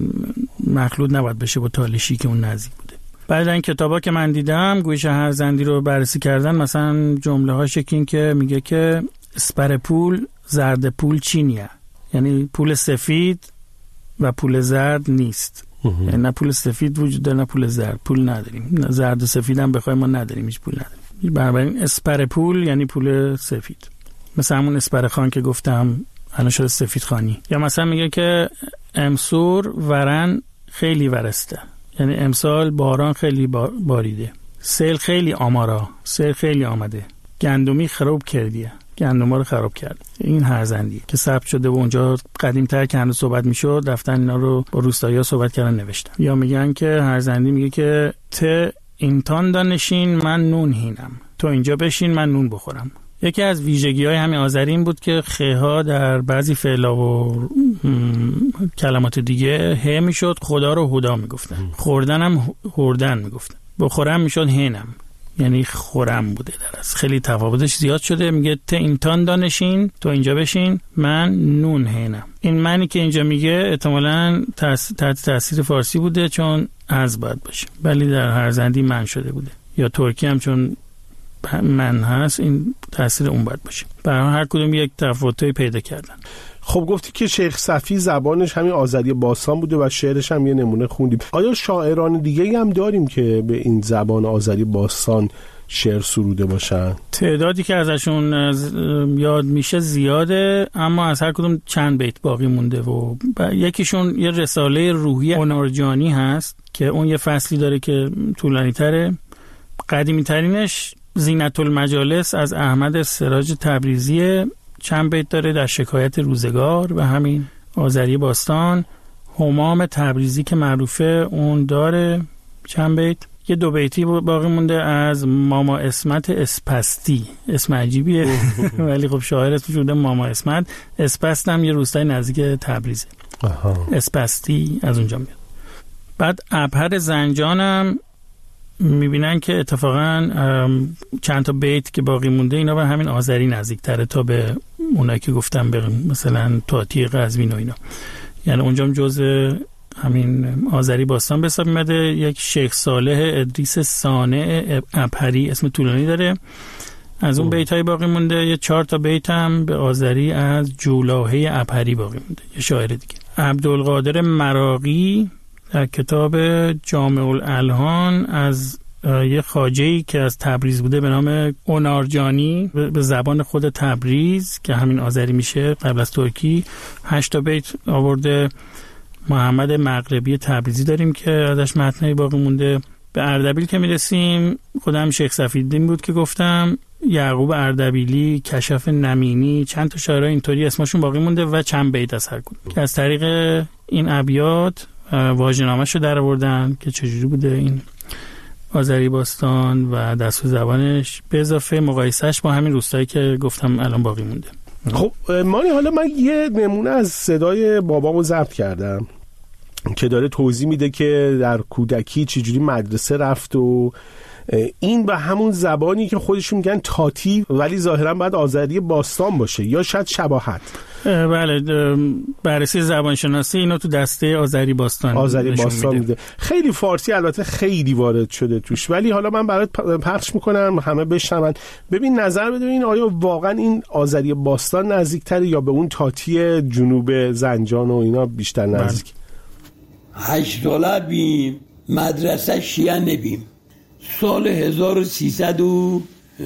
مخلوط نباید بشه با تالشی که اون نزدیک بوده. بعد این کتابا که من دیدم گویش هرزندی رو بررسی کردن، مثلا جمله هاش این که میگه که اسپر پول زرد پول چینیه، یعنی پول سفید و پول زرد نیست. یعنی نه پول سفید وجود داره نه پول زرد، پول نداریم. نه زرد و سفید هم بخوایم ما نداریم، هیچ پول نداریم. بنابراین اسپر پول یعنی پول سفید، مثل همون اسپر خان که گفتم الان شده سفید خانی. یا مثلا میگه که امسور ورن خیلی ورسته، یعنی امسال باران خیلی باریده. سیل خیلی آمارا، سیل خیلی آمده. گندمی خراب کردیه، گندما رو خراب کرد. این هرزندی که ثبت شده و اونجا قدیم‌تر که هنوز صحبت میشد، رفتن اینا رو با روستایی‌ها صحبت کردن نوشتن. یا میگن که هرزندی میگه که ت اینتان دانشین من نون هینم، تو اینجا بشین من نون بخورم. یکی از ویژگی‌های همین آذری این بود که خ ها در بعضی فعلا و کلمات دیگه ه میشد، خدا رو هدا میگفتن، خوردن هم خوردن میگفتن، بخورم میشد هینم، یعنی خورم بوده. در از خیلی تفاوتش زیاد شده. میگه ته اینتان دانشین، تو اینجا بشین من نون هینم. این معنی که اینجا میگه احتمالاً تحت تاثیر فارسی بوده چون از باید باشه، ولی در هر زندی من شده بوده، یا ترکی هم چون من هست این تاثیر اون باید باشه. برای هر کدوم یک تفاوتایی پیدا کردن. خب گفتی که شیخ صفی زبانش همین آذری باستان بوده و شعرش هم یه نمونه خوندیم. آیا شاعران دیگه هم داریم که به این زبان آذری باستان شعر سروده باشن؟ تعدادی که ازشون یاد میشه زیاده، اما از هر کدوم چند بیت باقی مونده و یکیشون یه رساله روحی اونارجانی هست که اون یه فصلی داره که طولانی تره. قدیمی ترینش زینت المجالس از احمد سراج تبریزی، چند بیت داره در شکایت روزگار و همین آذری باستان. همام تبریزی که معروفه اون داره چند بیت. یه دو بیتی باقی مونده از ماما اسمت اسپستی، اسم عجیبیه ولی خب شاعر اسمش بوده ماما اسمت. اسپست هم یه روستای نزدیک تبریزه. اسپستی از اونجا میاد. بعد ابهر زنجان هم میبینن که اتفاقا چند تا بیت که باقی مونده اینا به همین آذری نزدیک تره تا به اونایی که گفتم به مثلا تاتی قزوین و اینا، یعنی اونجا هم جزء همین آذری باستان به حساب میاد. یک شیخ صالح ادریس صانع ابهری، اسم طولانی داره. از اون بیت های باقی مونده یه چهار تا بیت هم به آذری از جولاهه ابهری باقی مونده، یه شاعر دیگه. عبدالقادر مراغی در کتاب جامع الالحان از یه خواجه‌ای که از تبریز بوده به نام اونارجانی به زبان خود تبریز که همین آذری میشه قبل از ترکی، هشت تا بیت آورده. محمد مغربی تبریزی داریم که ازش متنی باقی مونده. به اردبیل که میرسیم خودم شیخ صفی‌الدین بود که گفتم، یعقوب اردبیلی، کشف نمینی، چند تا شاعر اینطوری اسمشون باقی مونده و چند بیت از هر کدوم که از طریق این ابیات واژه‌نامه‌شو در آوردن که چجوری بوده این آذری باستان و دستور زبانش، به اضافه مقایسهش با همین روستایی که گفتم الان باقی مونده. خب مانی، حالا من یه نمونه از صدای بابامو ضبط کردم که داره توضیح میده که در کودکی چجوری مدرسه رفت و این به همون زبانی که خودشون میگن تاتی ولی ظاهرا باید آذری باستان باشه یا شاید شباهت. بله، بررسی زبانشناسی اینو تو دسته آذری باستان آذری باستان میده. خیلی فارسی البته خیلی وارد شده توش، ولی حالا من برات پخش میکنم همه بشنون. ببین نظر بده این آیا واقعا این آذری باستان نزدیکتره یا به اون تاتی جنوب زنجان و اینا بیشتر نزدیک؟ هشت ساله بیم مدرسه شیعه نبیم. سال هزار و سیصد و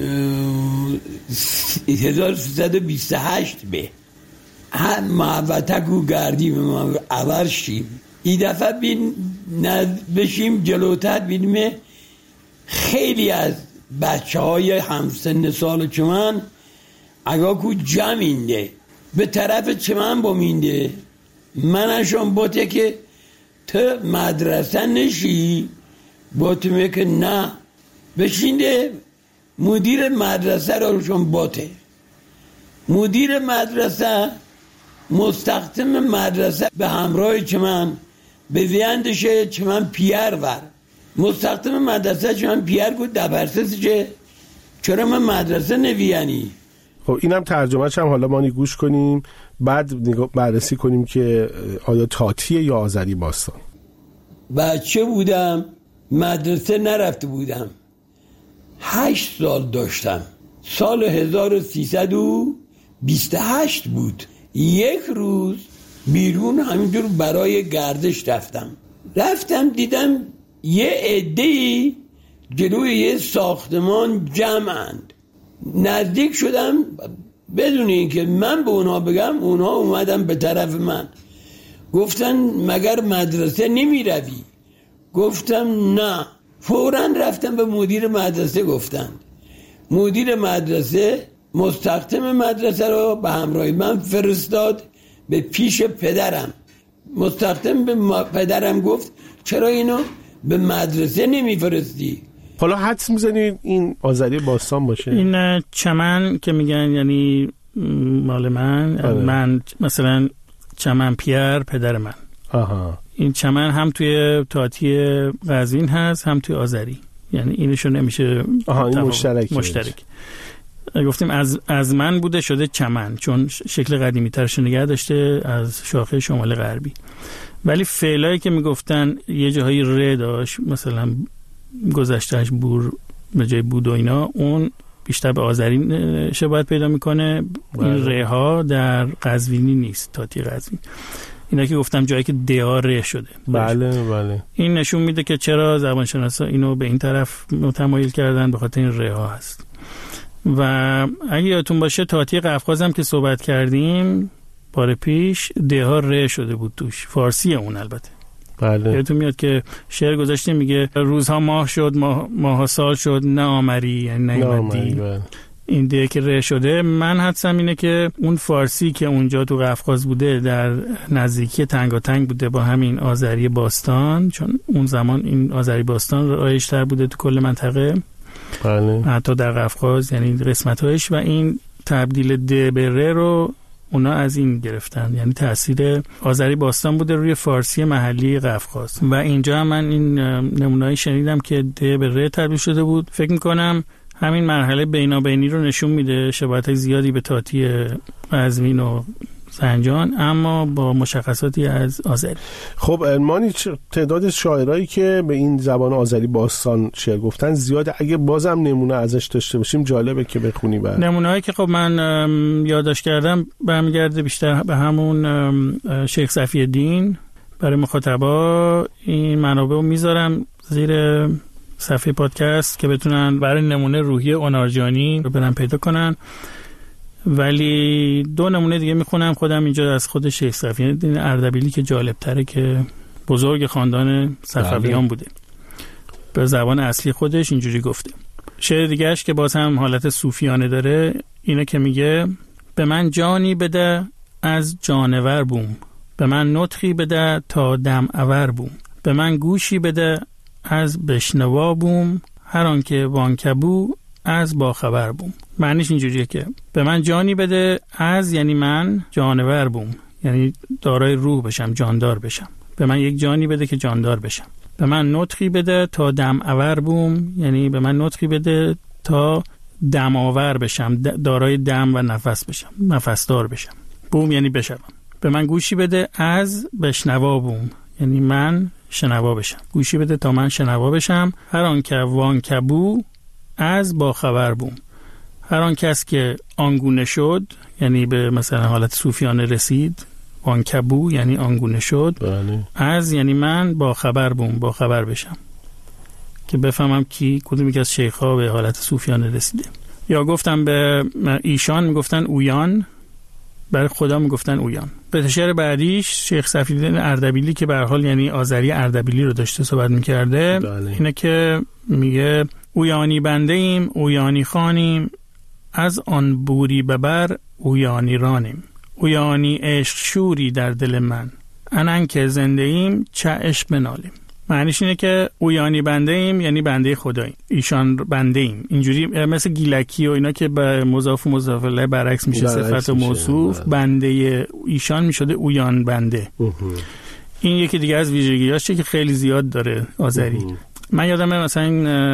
بیست و هشت به هم محوطک و گردیم و عبر شیم. این دفعه بین بشیم جلوتر بینیم خیلی از بچه های همسن سال چمن اگه کو جمعینده به طرف چمن بامینده. منشون باته که تو مدرسه نشی، باته میگه نه بشینده. مدیر مدرسه روشون باته، مدیر مدرسه مستخدم مدرسه به همراه چمن به ویندشه چمن پیر ور. مستخدم مدرسه چمن پیر گود دبرسه چه چرا من مدرسه نویانی. خب اینم ترجمه‌ش هم حالا ما گوش کنیم بعد بررسی کنیم که آیا تاتیه یا آذری باستان. بچه بودم مدرسه نرفته بودم، هشت سال داشتم. سال هزار و سیصد و بیست و هشت بود. یک روز بیرون همینجور برای گردش رفتم رفتم دیدم یه عده‌ای جلوی یه ساختمان جمعند. نزدیک شدم بدون اینکه من به اونا بگم اونا اومدن به طرف من، گفتن مگر مدرسه نمی روی؟ گفتم نه. فوراً رفتم به مدیر مدرسه گفتن. مدیر مدرسه مستخدم مدرسه رو به همراه من فرستاد به پیش پدرم. مستخدم به پدرم گفت چرا اینو به مدرسه نمی فرستی؟ حالا حدس میزنید این آذری باستان باشه؟ این چمن که میگن یعنی مال من آه. من مثلا چمن پیر پدر من. آها. این چمن هم توی تاتی قزوین هست هم توی آذری، یعنی اینشو نمیشه آها این مشترک مشترک گفتیم از از من بوده شده چمن، چون شکل قدیمی ترش نگه داشته از شاخه شمال غربی. ولی فعلایی که میگفتن یه جاهایی ر داشت، مثلا گذشتهش بور به جای بود و اینا، اون بیشتر به آذری شباهت پیدا میکنه. این ره ها در قزوینی نیست، تاتی قزوین. اینا که گفتم جایی که دیا ره شده. بله بله. این نشون میده که چرا زبانشناسا اینو به این طرف متمایل کردن، به خاطر این ره ها هست. و اگه یادتون باشه تاتی قفقاز هم که صحبت کردیم بار پیش، ده ها ره شده بود توش، فارسی اون البته. بله. یادتون میاد که شعر گذاشته میگه روزها ماه شد، ماه ماها سال شد، نه آمری یعنی نیومدی. این ده که ره شده، من حدسم اینه که اون فارسی که اونجا تو قفقاز بوده در نزدیکی تنگاتنگ بوده با همین آذری باستان، چون اون زمان این آذری باستان رایج‌تر بوده تو کل منطقه. بله. حتی در قفقاز، یعنی قسمت‌هاش، و این تبدیل د به ر رو اونا از این گرفتن، یعنی تاثیر آذری باستان بوده روی فارسی محلی قفقاز. و اینجا هم من این نمونه‌ای شنیدم که د به ر تبدیل شده بود. فکر می‌کنم همین مرحله بینابینی رو نشون میده، شباهت زیادی به تاتی قزوین و زنجان، اما با مشخصاتی از آذری. خب مانی، تعداد شاعرایی که به این زبان آذری باستان شعر گفتن زیاده، اگه بازم نمونه ازش داشته باشیم جالبه که بخونی. بعد نمونه‌هایی که خب من یادداشت کردم برمیگرده بیشتر به همون شیخ صفی الدین. برای مخاطبا این منابع رو میذارم زیر صفحه پادکست که بتونن برای نمونه روحی اونارجانی رو برن پیدا کنن. ولی دو نمونه دیگه میخونم خودم اینجا از خود شیخ صفی الدین اردبیلی که جالب تره، که بزرگ خاندان صفویان بوده. به زبان اصلی خودش اینجوری گفته. شعر دیگهش که باز هم حالت صوفیانه داره اینه که میگه به من جانی بده از جانور بوم، به من نطخی بده تا دم اور بوم، به من گوشی بده از بشنوا بوم، هر آن که وانکبو از باخبر بوم. معنیش اینجوریه که به من جانی بده از، یعنی من جانور بوم، یعنی دارای روح بشم، جاندار بشم. به من یک جانی بده که جاندار بشم. به من نطخی بده تا دم اور بوم، یعنی به من نطخی بده تا دم آور بشم، دارای دم و نفس بشم، نفسدار بشم. بوم یعنی بشم. به من گوشی بده از بشنوا بوم، یعنی من شنوا بشم. گوشی بده تا من شنوا بشم. هر آن که وانکبو از با خبر بوم، هر آن کس که آنگونه شد، یعنی به مثلا حالت صوفیانه رسید. وانکبو یعنی آنگونه شد. بله. از یعنی من با خبر بوم، با خبر بشم که بفهمم کی کدوم یک از شیخ‌ها به حالت صوفیانه رسیده. یا گفتم به ایشان میگفتن اویان، برای خدا میگفتن اویان. به شعر بعدیش شیخ صفی الدین اردبیلی که به هر حال یعنی آذری اردبیلی رو داشته صحبت میکرده. بله. اینه که میگه اویانی بنده ایم، اویانی خانیم، از آن بوری ببر اویانی رانیم، اویانی عشق شوری در دل من، انن که زنده ایم چه عشق بنالیم. معنیش اینه که اویانی بنده ایم یعنی بنده خداییم، ایشان بنده ایم. اینجوری مثل گیلکی و اینا که به مضاف و مضاف الیه برعکس میشه، صفت و موصوف. بنده ایشان میشده اویان بنده. این یکی دیگه از ویژگیاشه که خیلی زیاد داره آذری. من یادمه مثلا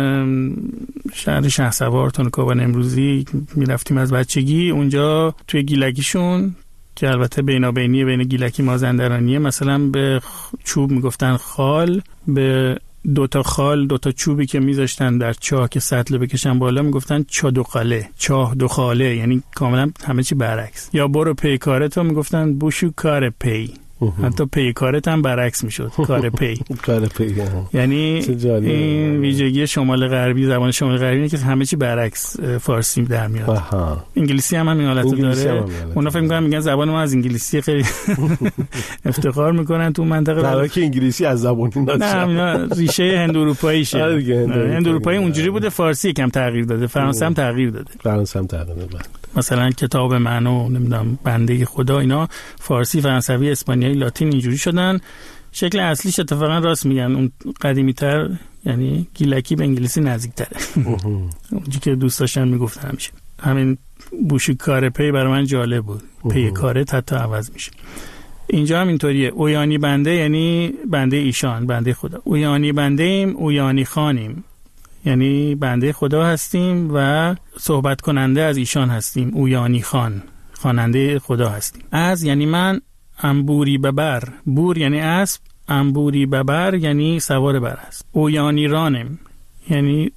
شهر شهسوار تونکابان امروزی میرفتیم از بچگی، اونجا توی گیلکیشون که البته بینابینی بین گیلکی مازندرانیه، مثلا به چوب میگفتن خال، به دوتا خال دوتا چوبی که میذاشتن در چاه که سطل بکشن بالا میگفتن چا دو خاله، چاه دو خاله، یعنی کاملا همه چی برعکس. یا برو پی کارتو میگفتن بوشو کار پی، حتی پی کارت هم برعکس میشد، کار پی. کار پی. یعنی این ویژگی شمال غربی، زبان شمال غربی اینه که همه چی برعکس فارسی در میاد. آها. انگلیسی هم همین حالت داره. اونا فکر می‌کنن میگن زبان ما از انگلیسی خیلی افتخار میکنن تو منطقه، در حالی که انگلیسی از زبان نه، اینا ریشه هند اروپاییشه. هند اروپایی اونجوری بوده، فارسی کم تغییر داده، فرانسه هم تغییر داده. فرانسه هم تغییر داده. مثلا کتاب من و نمیدونم بنده خدا، اینا فارسی، فرانسوی، اسپانیایی، لاتین اینجوری شدن. شکل اصلیش اتفاقا راست میگن، اون قدیمی تر یعنی گیلکی به انگلیسی نزدیک تره. اونجی که دوست داشتن میگفتن همیشه. همین بوشی کاره پی برای من جالب بود. پی کاره تا عوض میشه. اینجا هم اینطوریه. اویانی بنده یعنی بنده ایشان، بنده خدا. اویانی بنده ایم، اویانی خانیم، یعنی بنده خدا هستیم و صحبت کننده از ایشان هستیم. اویانی خان، خواننده خدا هستیم. از یعنی من، انبوری ببر، بور یعنی اسب، انبوری ببر یعنی سوار بر اسب. اویانی رانم یعنی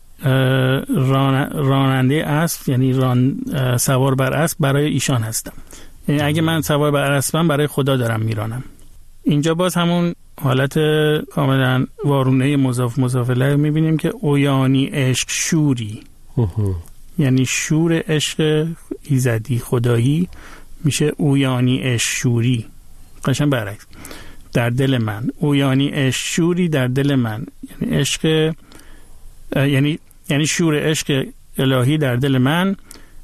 ران، راننده اسب، یعنی ران، سوار بر اسب برای ایشان هستم. یعنی اگه من سوار بر اسبم برای خدا دارم میرانم. اینجا باز همون حالت کاملا وارونه مضاف مضاف الیه میبینیم که اویانی عشق شوری، یعنی شور عشق ایزدی خدایی میشه اویانی عشق شوری. قشنگ برعکس. در دل من اویانی عشق شوری در دل من، یعنی عشق، یعنی یعنی شور عشق الهی در دل من.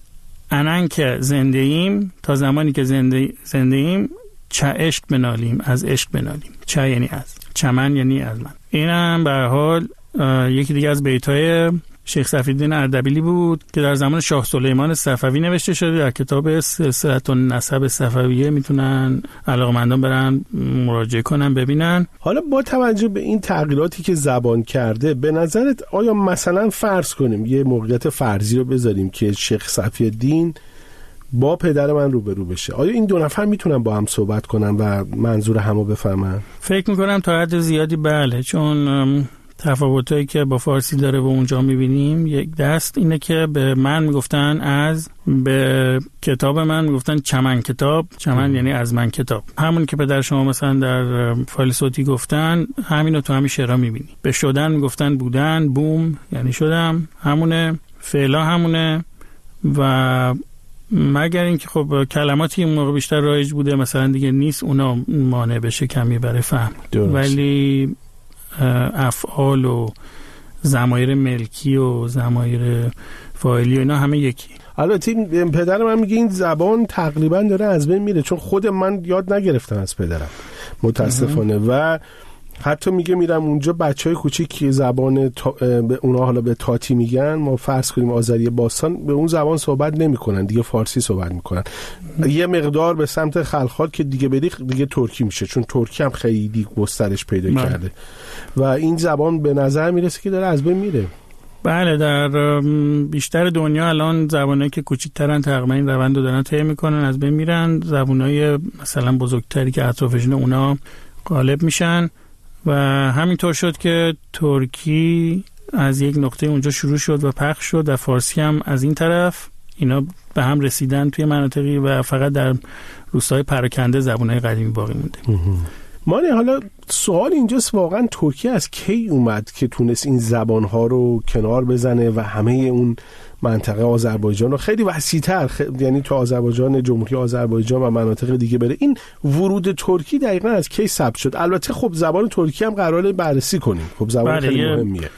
انن که زنده ایم، تا زمانی که زنده زنده ایم، چه عشق بنالیم، از عشق بنالیم. چه یعنی از، چمن یعنی از من. اینم به هر حال یکی دیگه از بیت‌های شیخ صفی‌الدین اردبیلی بود که در زمان شاه سلیمان صفوی نوشته شده در کتاب سلسله النسب صفویه. میتونن علاقه‌مندان برن مراجعه کنن ببینن. حالا با توجه به این تغییراتی که زبان کرده، به نظرت آیا مثلا فرض کنیم یه موقعیت فرضی رو بذاریم که شیخ صفی‌الدین با پدر من روبرو بشه، آیا این دو نفر میتونن با هم صحبت کنن و منظور همو بفهمن؟ فکر میکنم تا حد زیادی بله، چون تفاوتایی که با فارسی داره و اونجا میبینیم، یک دست اینه که به من میگفتن از، به کتاب من میگفتن چمن کتاب، چمن یعنی از من کتاب. همون که پدر شما مثلا در فایل صوتی گفتن، همینو تو همین شعرها میبینی. به شدن میگفتن بودن، بوم یعنی شدم، همونه. فعلا همونه. و مگر اینکه خب کلماتی اون موقع بیشتر رایج بوده مثلا دیگه نیست، اونا مانع بشه کمی برای فهم. درست. ولی افعال و ضمایر ملکی و ضمایر فاعلی و اینا همه یکی. البته پدر من میگه این زبان تقریبا داره از بین میره، چون خود من یاد نگرفتم از پدرم متاسفانه. و حتی میگه میرم اونجا بچهای کوچیک که زبان تا... به اونا حالا به تاتی میگن، ما فرض کنیم آذری باستان، به اون زبان صحبت نمیکنن دیگه، فارسی صحبت میکنن. یه مقدار به سمت خلخال که دیگه بری دیگه ترکی میشه، چون ترکی هم خیلی گسترش پیدا من. کرده و این زبان به نظر میرسه که داره از بین میره. بله، در بیشتر دنیا الان زبانایی که کوچیک‌ترن تقریبا این روند رو دارن طی میکنن، از بین میرن. زبانای مثلا بزرگتری که اطرافشون اونا غالب میشن و همینطور شد که ترکی از یک نقطه اونجا شروع شد و پخش شد و فارسی هم از این طرف. اینا به هم رسیدن توی مناطقی و فقط در روستاهای پراکنده زبانهای قدیمی باقی مونده. مانی، حالا سوال اینجاست، واقعا ترکی از کی اومد که تونست این زبانها رو کنار بزنه و همه اون منطقه آذربایجان رو خیلی وسیع‌تر خ... یعنی تو آذربایجان، جمهوری آذربایجان و مناطق دیگه بره؟ این ورود ترکی دقیقاً از کی ثبت شد؟ البته خب زبان ترکی هم قراره بررسی کنیم، خب زبان خیلی مهمیه.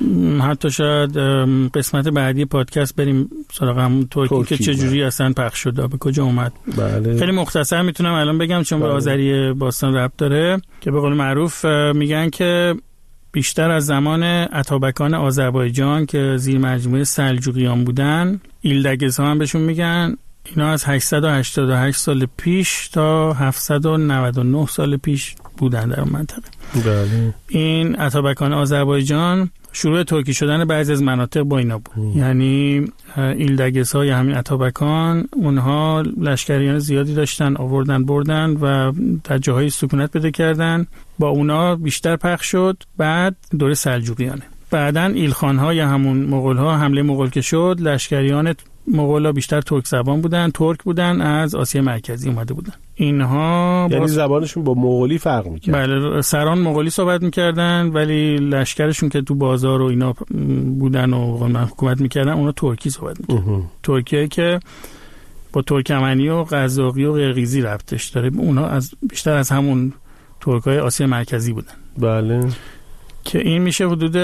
حتی شاید قسمت بعدی پادکست بریم سراغ همون ترکی, ترکی که چجوری اصلا پخش شده، به کجا اومد. بله. خیلی مختصر میتونم الان بگم چون بله. به آذری باستان ربط داره، که به قول معروف میگن که بیشتر از زمان اتابکان آذربایجان که زیر مجموعه سلجوقیان بودن، ایلدگز ها هم بهشون میگن، اینا از هشتصد و هشتاد و هشت سال پیش تا هفتصد و نود و نه سال پیش بودن در منطقه. بله. این اتابکان آذربایجان شروع ترکی شدن بعضی از مناطق با اینا بود. ام. یعنی ایلدگز ها یا همین اتابکان، اونها لشکریان زیادی داشتن، آوردن بردن و در جاهای سکونت پیدا کردن، با اونا بیشتر پخش شد. بعد دوره سلجوقیانه، بعدن ایلخان ها یا همون مغول ها، حمله مغول که شد، لشکریان مغول ها بیشتر ترک زبان بودن، ترک بودن، از آسیا مرکزی اومده بودن. اینها یعنی زبانشون با مغولی فرق میکرد. بله، سران مغولی صحبت میکردن ولی لشکرشون که تو بازار و اینا بودن و حکومت میکردن، اونا ترکی صحبت میکردن. ترکیه که با ترکمنی و قزاقی و قرقیزی ربطش داره، اونا از بیشتر از همون ترکای آسیا مرکزی بودن. بله. که این میشه حدود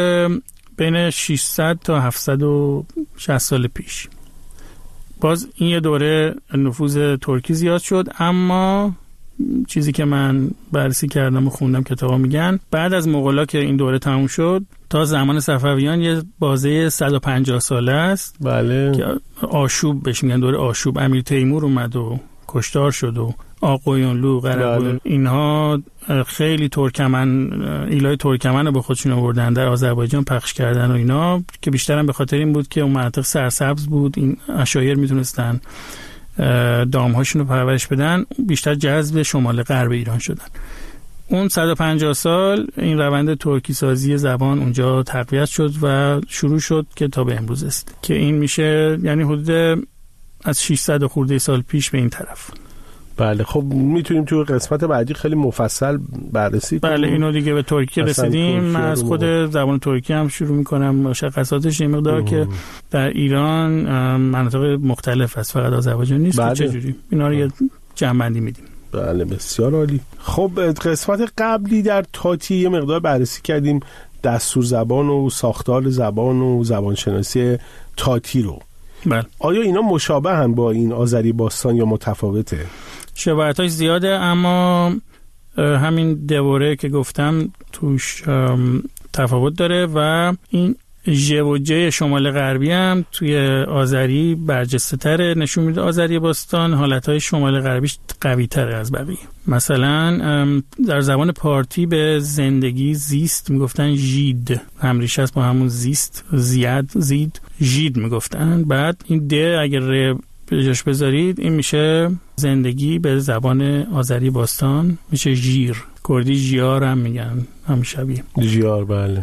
بین ششصد تا هفتصد و شصت سال پیش. باز این یه دوره نفوذ ترکی زیاد شد، اما چیزی که من بررسی کردم و خوندم کتابا میگن بعد از مغولا که این دوره تموم شد تا زمان صفویان یه بازه صد و پنجاه ساله است. بله. که آشوب بهش میگن، دوره آشوب. امیر تیمور اومد و کشتار شد و آقویونلو قره‌بر بله. اینها خیلی ترکمن ایلای ترکمن رو به خودشون آوردن، در آذربایجان پخش کردن و اینا، که بیشترم به خاطر این بود که اون مناطق سرسبز بود، این عشایر میتونستن دامهاشون رو پرورش بدن، بیشتر جذب شمال غرب ایران شدن. اون صد و پنجاه سال این روند ترکی سازی زبان اونجا تقویت شد و شروع شد که تا به امروز است، که این میشه یعنی حدود از ششصد خورده سال پیش به این طرف. بله. خب میتونیم تو قسمت بعدی خیلی مفصل بررسی کنیم. بله اینو دیگه به ترکی رسیدیم. من از خود زبان ترکی هم شروع میکنم، مشخصاتش این مقدار که در ایران مناطق مختلف است، فقط آذربایجان نیست. بله. که چجوری اینا رو یه جمع‌بندی میدیم. بله بسیار عالی. خب قسمت قبلی در تاتی یه مقدار بررسی کردیم دستور زبان و ساختار زبان و زبانشناسی تاتی رو. بله. آیا اینا مشابه هم با این آذری باستان یا متفاوته؟ شباهتاش زیاده، اما همین دوره که گفتم توش تفاوت داره و این ژ و ج شمال غربی هم توی آذری برجسته تره، نشون میده آذری باستان حالتهای شمال غربیش قوی تره از بقیه. مثلا در زبان پارتی به زندگی زیست میگفتن ژید، همریشه است با همون زیست، زیاد، زید، ژید میگفتن. بعد این د اگر ر به جاش بذارید این میشه زندگی، به زبان آذری باستان میشه ژیر. کردی ژیار هم میگن، هم شبیه ژیار. بله.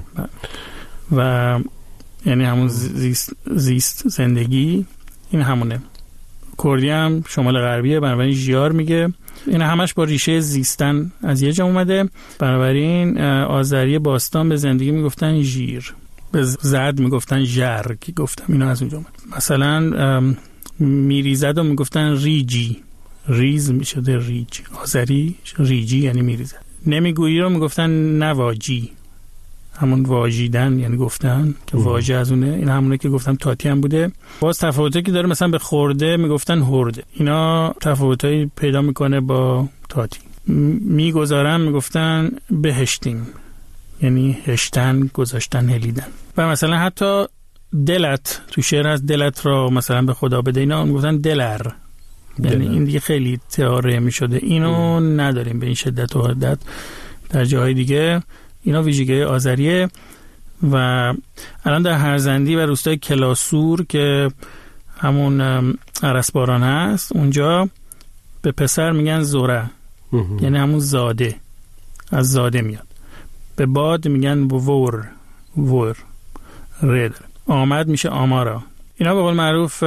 و یعنی همون زیست, زیست زندگی، این همونه. کردی هم شمال غربیه، بنابراین ژیار میگه. این همش با ریشه زیستن از یه جا اومده، بنابراین آذری باستان به زندگی میگفتن ژیر، به زد میگفتن ژر که گفتم اینا از اونجا اومد. مثلا میریزد رو میگفتن ریجی، ریز میشده ریج، آذری ریجی یعنی میریزد. نمیگویی رو میگفتن نواجی، همون واژیدن یعنی گفتن که واژه از اونه. این همونه که گفتم تاتی هم بوده. باز تفاوتی که داره، مثلا به خورده میگفتن هرده. اینا تفاوتایی پیدا میکنه با تاتی. میگذارن میگفتن بهشتیم، یعنی هشتن، گذاشتن، هلیدن. و مثلا حتی دلت، تو شعر از دلت را مثلا به خدا بده، اینا میگفتن دلر، یعنی این دیگه خیلی تئوری میشده. اینو نداریم به این شدت و حدت در جاهای دیگه. اینا ویژگی آذریه. و الان در هرزندی و روستای کلاسور که همون ارسباران هست، اونجا به پسر میگن زوره، یعنی همون زاده، از زاده میاد. به باد میگن وور، وور رد. آمد میشه آمارا. اینا به قول معروف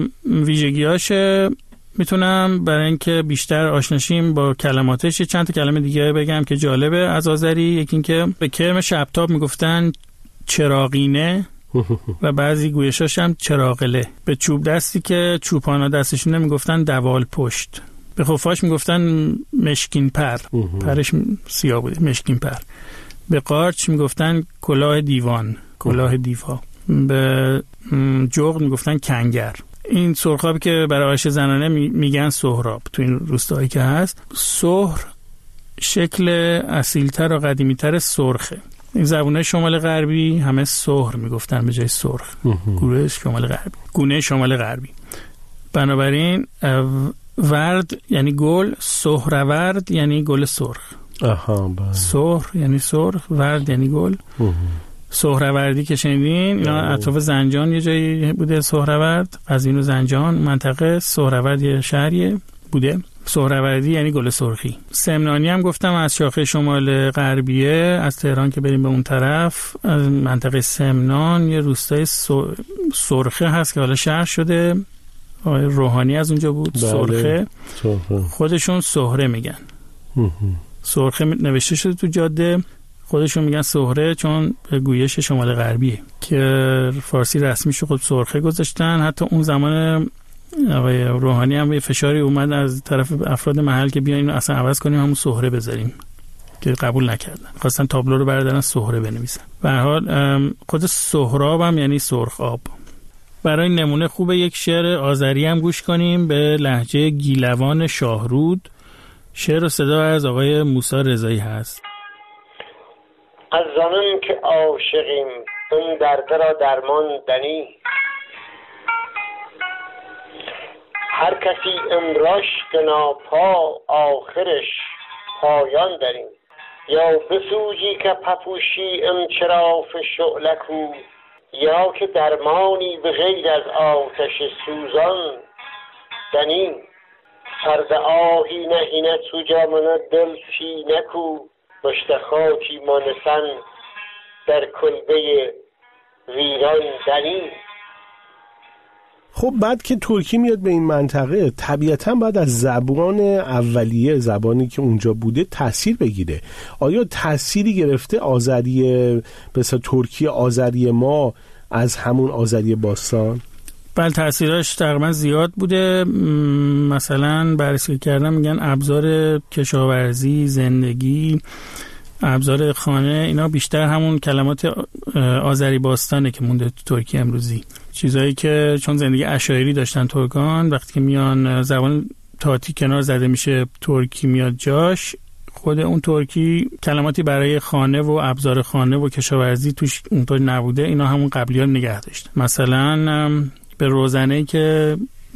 ویژگیاشه. میتونم برای اینکه بیشتر آشناشیم با کلماتش چند تا کلمه دیگه بگم که جالبه از آذری. یکی این که به کرم شبتاب میگفتن چراغینه و بعضی گویشاش هم چراغله. به چوب دستی که چوپانا دستشونه میگفتن دوال پشت. به خفاش میگفتن مشکین پر، پرش سیاه بوده، مشکین پر. به قارچ میگفتن کلاه دیوان، کلاه دیوا. به جغد میگفتن کنگر. این سرخابی که برای آش زنانه میگن سهراب تو این روستایی که هست. سهر شکل اصیلتر و قدیمیتر سرخه. این زبونه شمال غربی همه سهر میگفتن به جای سرخ. گروه شمال غربی، گونه شمال غربی. بنابراین ورد یعنی گل، سهرورد یعنی گل سرخ. آها بله. سهر یعنی سرخ، ورد یعنی گل. سهروردی که شنیدین، اینا اطراف زنجان یه جایی بوده. سهرورد قزوین و زنجان منطقه. سهرورد یه شهریه بوده. سهروردی یعنی گل سرخی. سمنانی هم گفتم از شاخه شمال غربیه، از تهران که بریم به اون طرف، از منطقه سمنان یه روستای سرخه هست که حالا شهر شده. آقای روحانی از اونجا بود. بله. سرخه خودشون سهره میگن. سرخه نوشته شده تو جاده، خودشون میگن سهره چون به گویش شمال غربیه که فارسی رسمیشو خود سرخه گذاشتن. حتی اون زمان آقای روحانی هم یه فشاری اومد از طرف افراد محل که بیاین اینو اصلا عوض کنیم، همون سهره بذاریم، که قبول نکردن. خواستن تابلو رو بردارن سهره بنویسن. به هر حال خود سهراب هم یعنی سرخ آب. برای نمونه خوب یک شعر آذری هم گوش کنیم به لهجه گیلوان شاهرود شعر و صدا از آقای موسی رضایی هست. از زنان که عاشقیم اون درد را درمان دنی، هر کسی امراش گنا پا آخرش پایان دنی. یا بسوجی که پپوشی ام چراف شعلکو، یا که درمانی به غیر از آتش سوزان دنی. سرد آهی نهینه سوجا منه دل سینکو، بشت خاکی مانسن در کلبه ویران دنی. خب بعد که ترکی میاد به این منطقه طبیعتاً بعد از زبان اولیه، زبانی که اونجا بوده تأثیر بگیره. آیا تأثیری گرفته آذری به اصطلاح ترکی آذری ما از همون آذری باستان؟ بله تأثیرش تقریبا زیاد بوده. مثلا بررسی کردم میگن ابزار کشاورزی، زندگی، ابزار خانه، اینا بیشتر همون کلمات آذری باستانه که مونده تو ترکی امروزی. چیزایی که چون زندگی عشایری داشتن ترکان، وقتی که میان زبان تاتی کنار زده میشه ترکی میاد جاش، خود اون ترکی کلماتی برای خانه و ابزار خانه و کشاورزی توش اونطور نبوده، اینا همون قبلی ها نگه داشتن. مثلا به روزنه‌ای که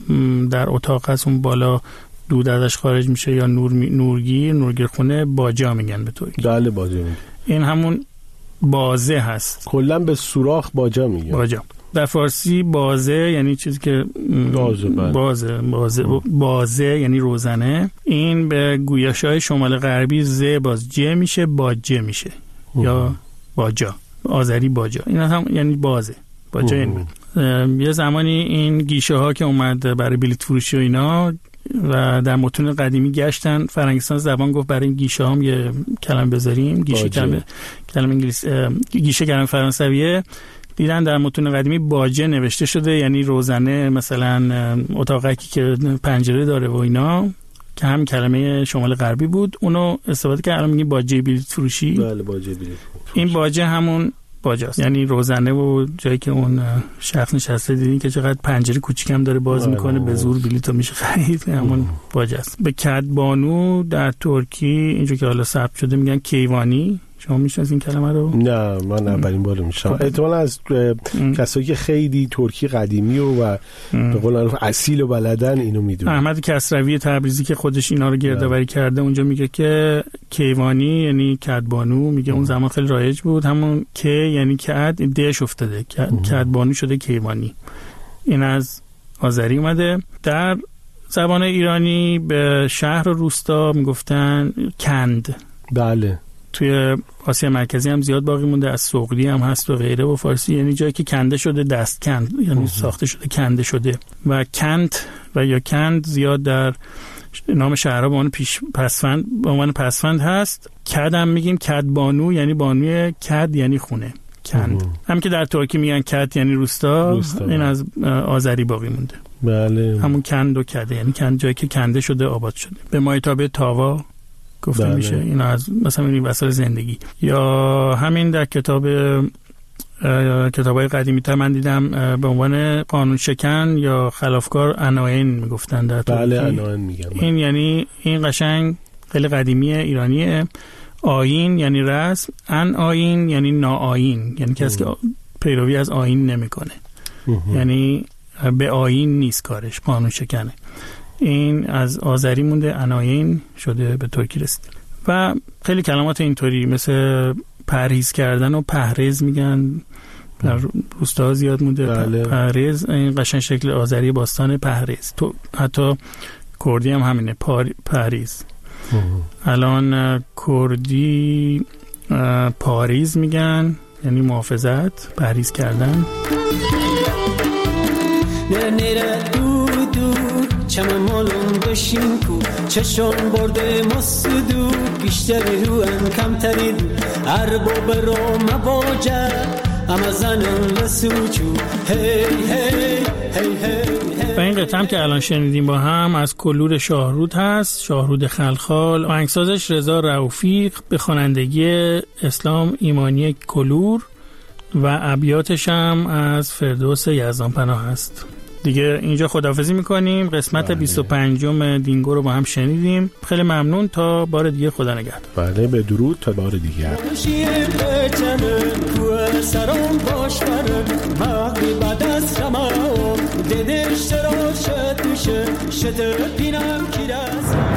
در اتاق هست اون بالا دود ازش خارج میشه یا نور می... نورگیر نورگیر خونه باجا میگن به ترکی. بله باجا میگن. این همون بازه هست. کلا به سوراخ باجا میگن. باجا در فارسی بازه یعنی چیزی که بازه بله. بازه بازه بازه یعنی روزنه. این به گویش‌های شمال غربی ز باز ج میشه باجه میشه یا باجا، آذری باجا. این هم یعنی بازه باجا. یعنی یه زمانی این گیشه ها که اومد برای بلیط فروشی و اینا و در متون قدیمی گشتن، فرنگستان زبان گفت برای این گیشه هم یه کلمه بذاریم. گیشه کلمه کلمه انگلیسی، گیشه کلمه فرانسویه. دیدن در متون قدیمی باجه نوشته شده یعنی روزنه، مثلا اتاقکی که پنجره داره و اینا، که هم کلمه شمال غربی بود. اونو استفاده که الان میگیم باجه بلیط فروشی. بله باجه بلیط فروشی. این باجه همون باجاست، یعنی روزنه و جایی که اون شخص نشسته دیدین که چقدر پنجره کوچیکم داره باز میکنه، به زور بلیطو میشه خرید، همون باجاست. به کدبانو در ترکی اینجا که حالا ثبت شده میگن کیوانی. شما میشناسین این کلمه رو؟ نه من اولین بار میشناسم. احتمالاً از کسایی که خیلی ترکی قدیمی و, و به قول معروف اصیل و بلدن اینو میدونن. احمد کسروی تبریزی که خودش اینا رو گردآوری کرده اونجا میگه که کیوانی یعنی کدبانو، میگه اون زمان خیلی رایج بود. همون که یعنی کد دش افتاده، کدبانو شده کیوانی. این از آذری اومده. در زبان ایرانی به شهر و روستا میگفتن کند. بله. توی آسیا مرکزی هم زیاد باقی مونده، از سغدی هم هست و غیره و فارسی، یعنی جایی که کنده شده، دست کند یعنی ساخته شده کنده شده. و کند و یا کند زیاد در نام شهرها به عنوان پیش پسفند به عنوان پسفند هست. کد هم میگیم کدبانو یعنی بانوی، کد یعنی خونه، کند. هم که در ترکی میگن کد یعنی روستا, روستا این از آذری باقی مونده. بله. همون کند و کده یعنی کند جایی که کنده شده آباد شده. به مایتابه تاوا گفته بله. میشه. اینا از مثلا این وسایل زندگی. یا همین در کتاب کتابای قدیمی تر من دیدم به عنوان قانون شکن یا خلافکار اناین میگفتن در ترکی. بله اناین میگن. این یعنی این قشنگ خیلی قدیمیه، ایرانیه. آیین یعنی رسم، ان آیین یعنی ناآیین، یعنی کسی که پیروی از آیین نمیکنه، یعنی به آیین نیست کارش، قانون شکنه. این از آذری مونده، اناین شده به ترکی رسید. و خیلی کلمات اینطوری مثل پرهیز کردن و پهرز میگن، در روستاها زیاد مونده. بله. پهرز این قشنگ شکل آذری باستان پهرز. تو حتی کردی هم همینه، پهریز. الان کردی پاریز میگن یعنی محافظت، پرهیز کردن. نره نره دور دور چم مالون بشین کو، چشم برده مصدو بیشتری رو ان کمتری دو، عربو برو مواجه اما زنم لسوچو هی هی هی هی. و این قطعه هم که الان شنیدیم با هم از کلور شاهرود هست، شاهرود خلخال. آهنگسازش رضا رؤوفی، به خوانندگی اسلام ایمانی کلور و ابیاتش هم از فردوس یزدانپناه هست. دیگه اینجا خداحافظی میکنیم. قسمت بله. بیست و پنجم دینگو رو با هم شنیدیم. خیلی ممنون، تا بار دیگه خدا نگهدار. بله به درود تا بار دیگه. سرم باش برم مغی بعد از رمام دیدش را شد میشه شد بینم کی رسم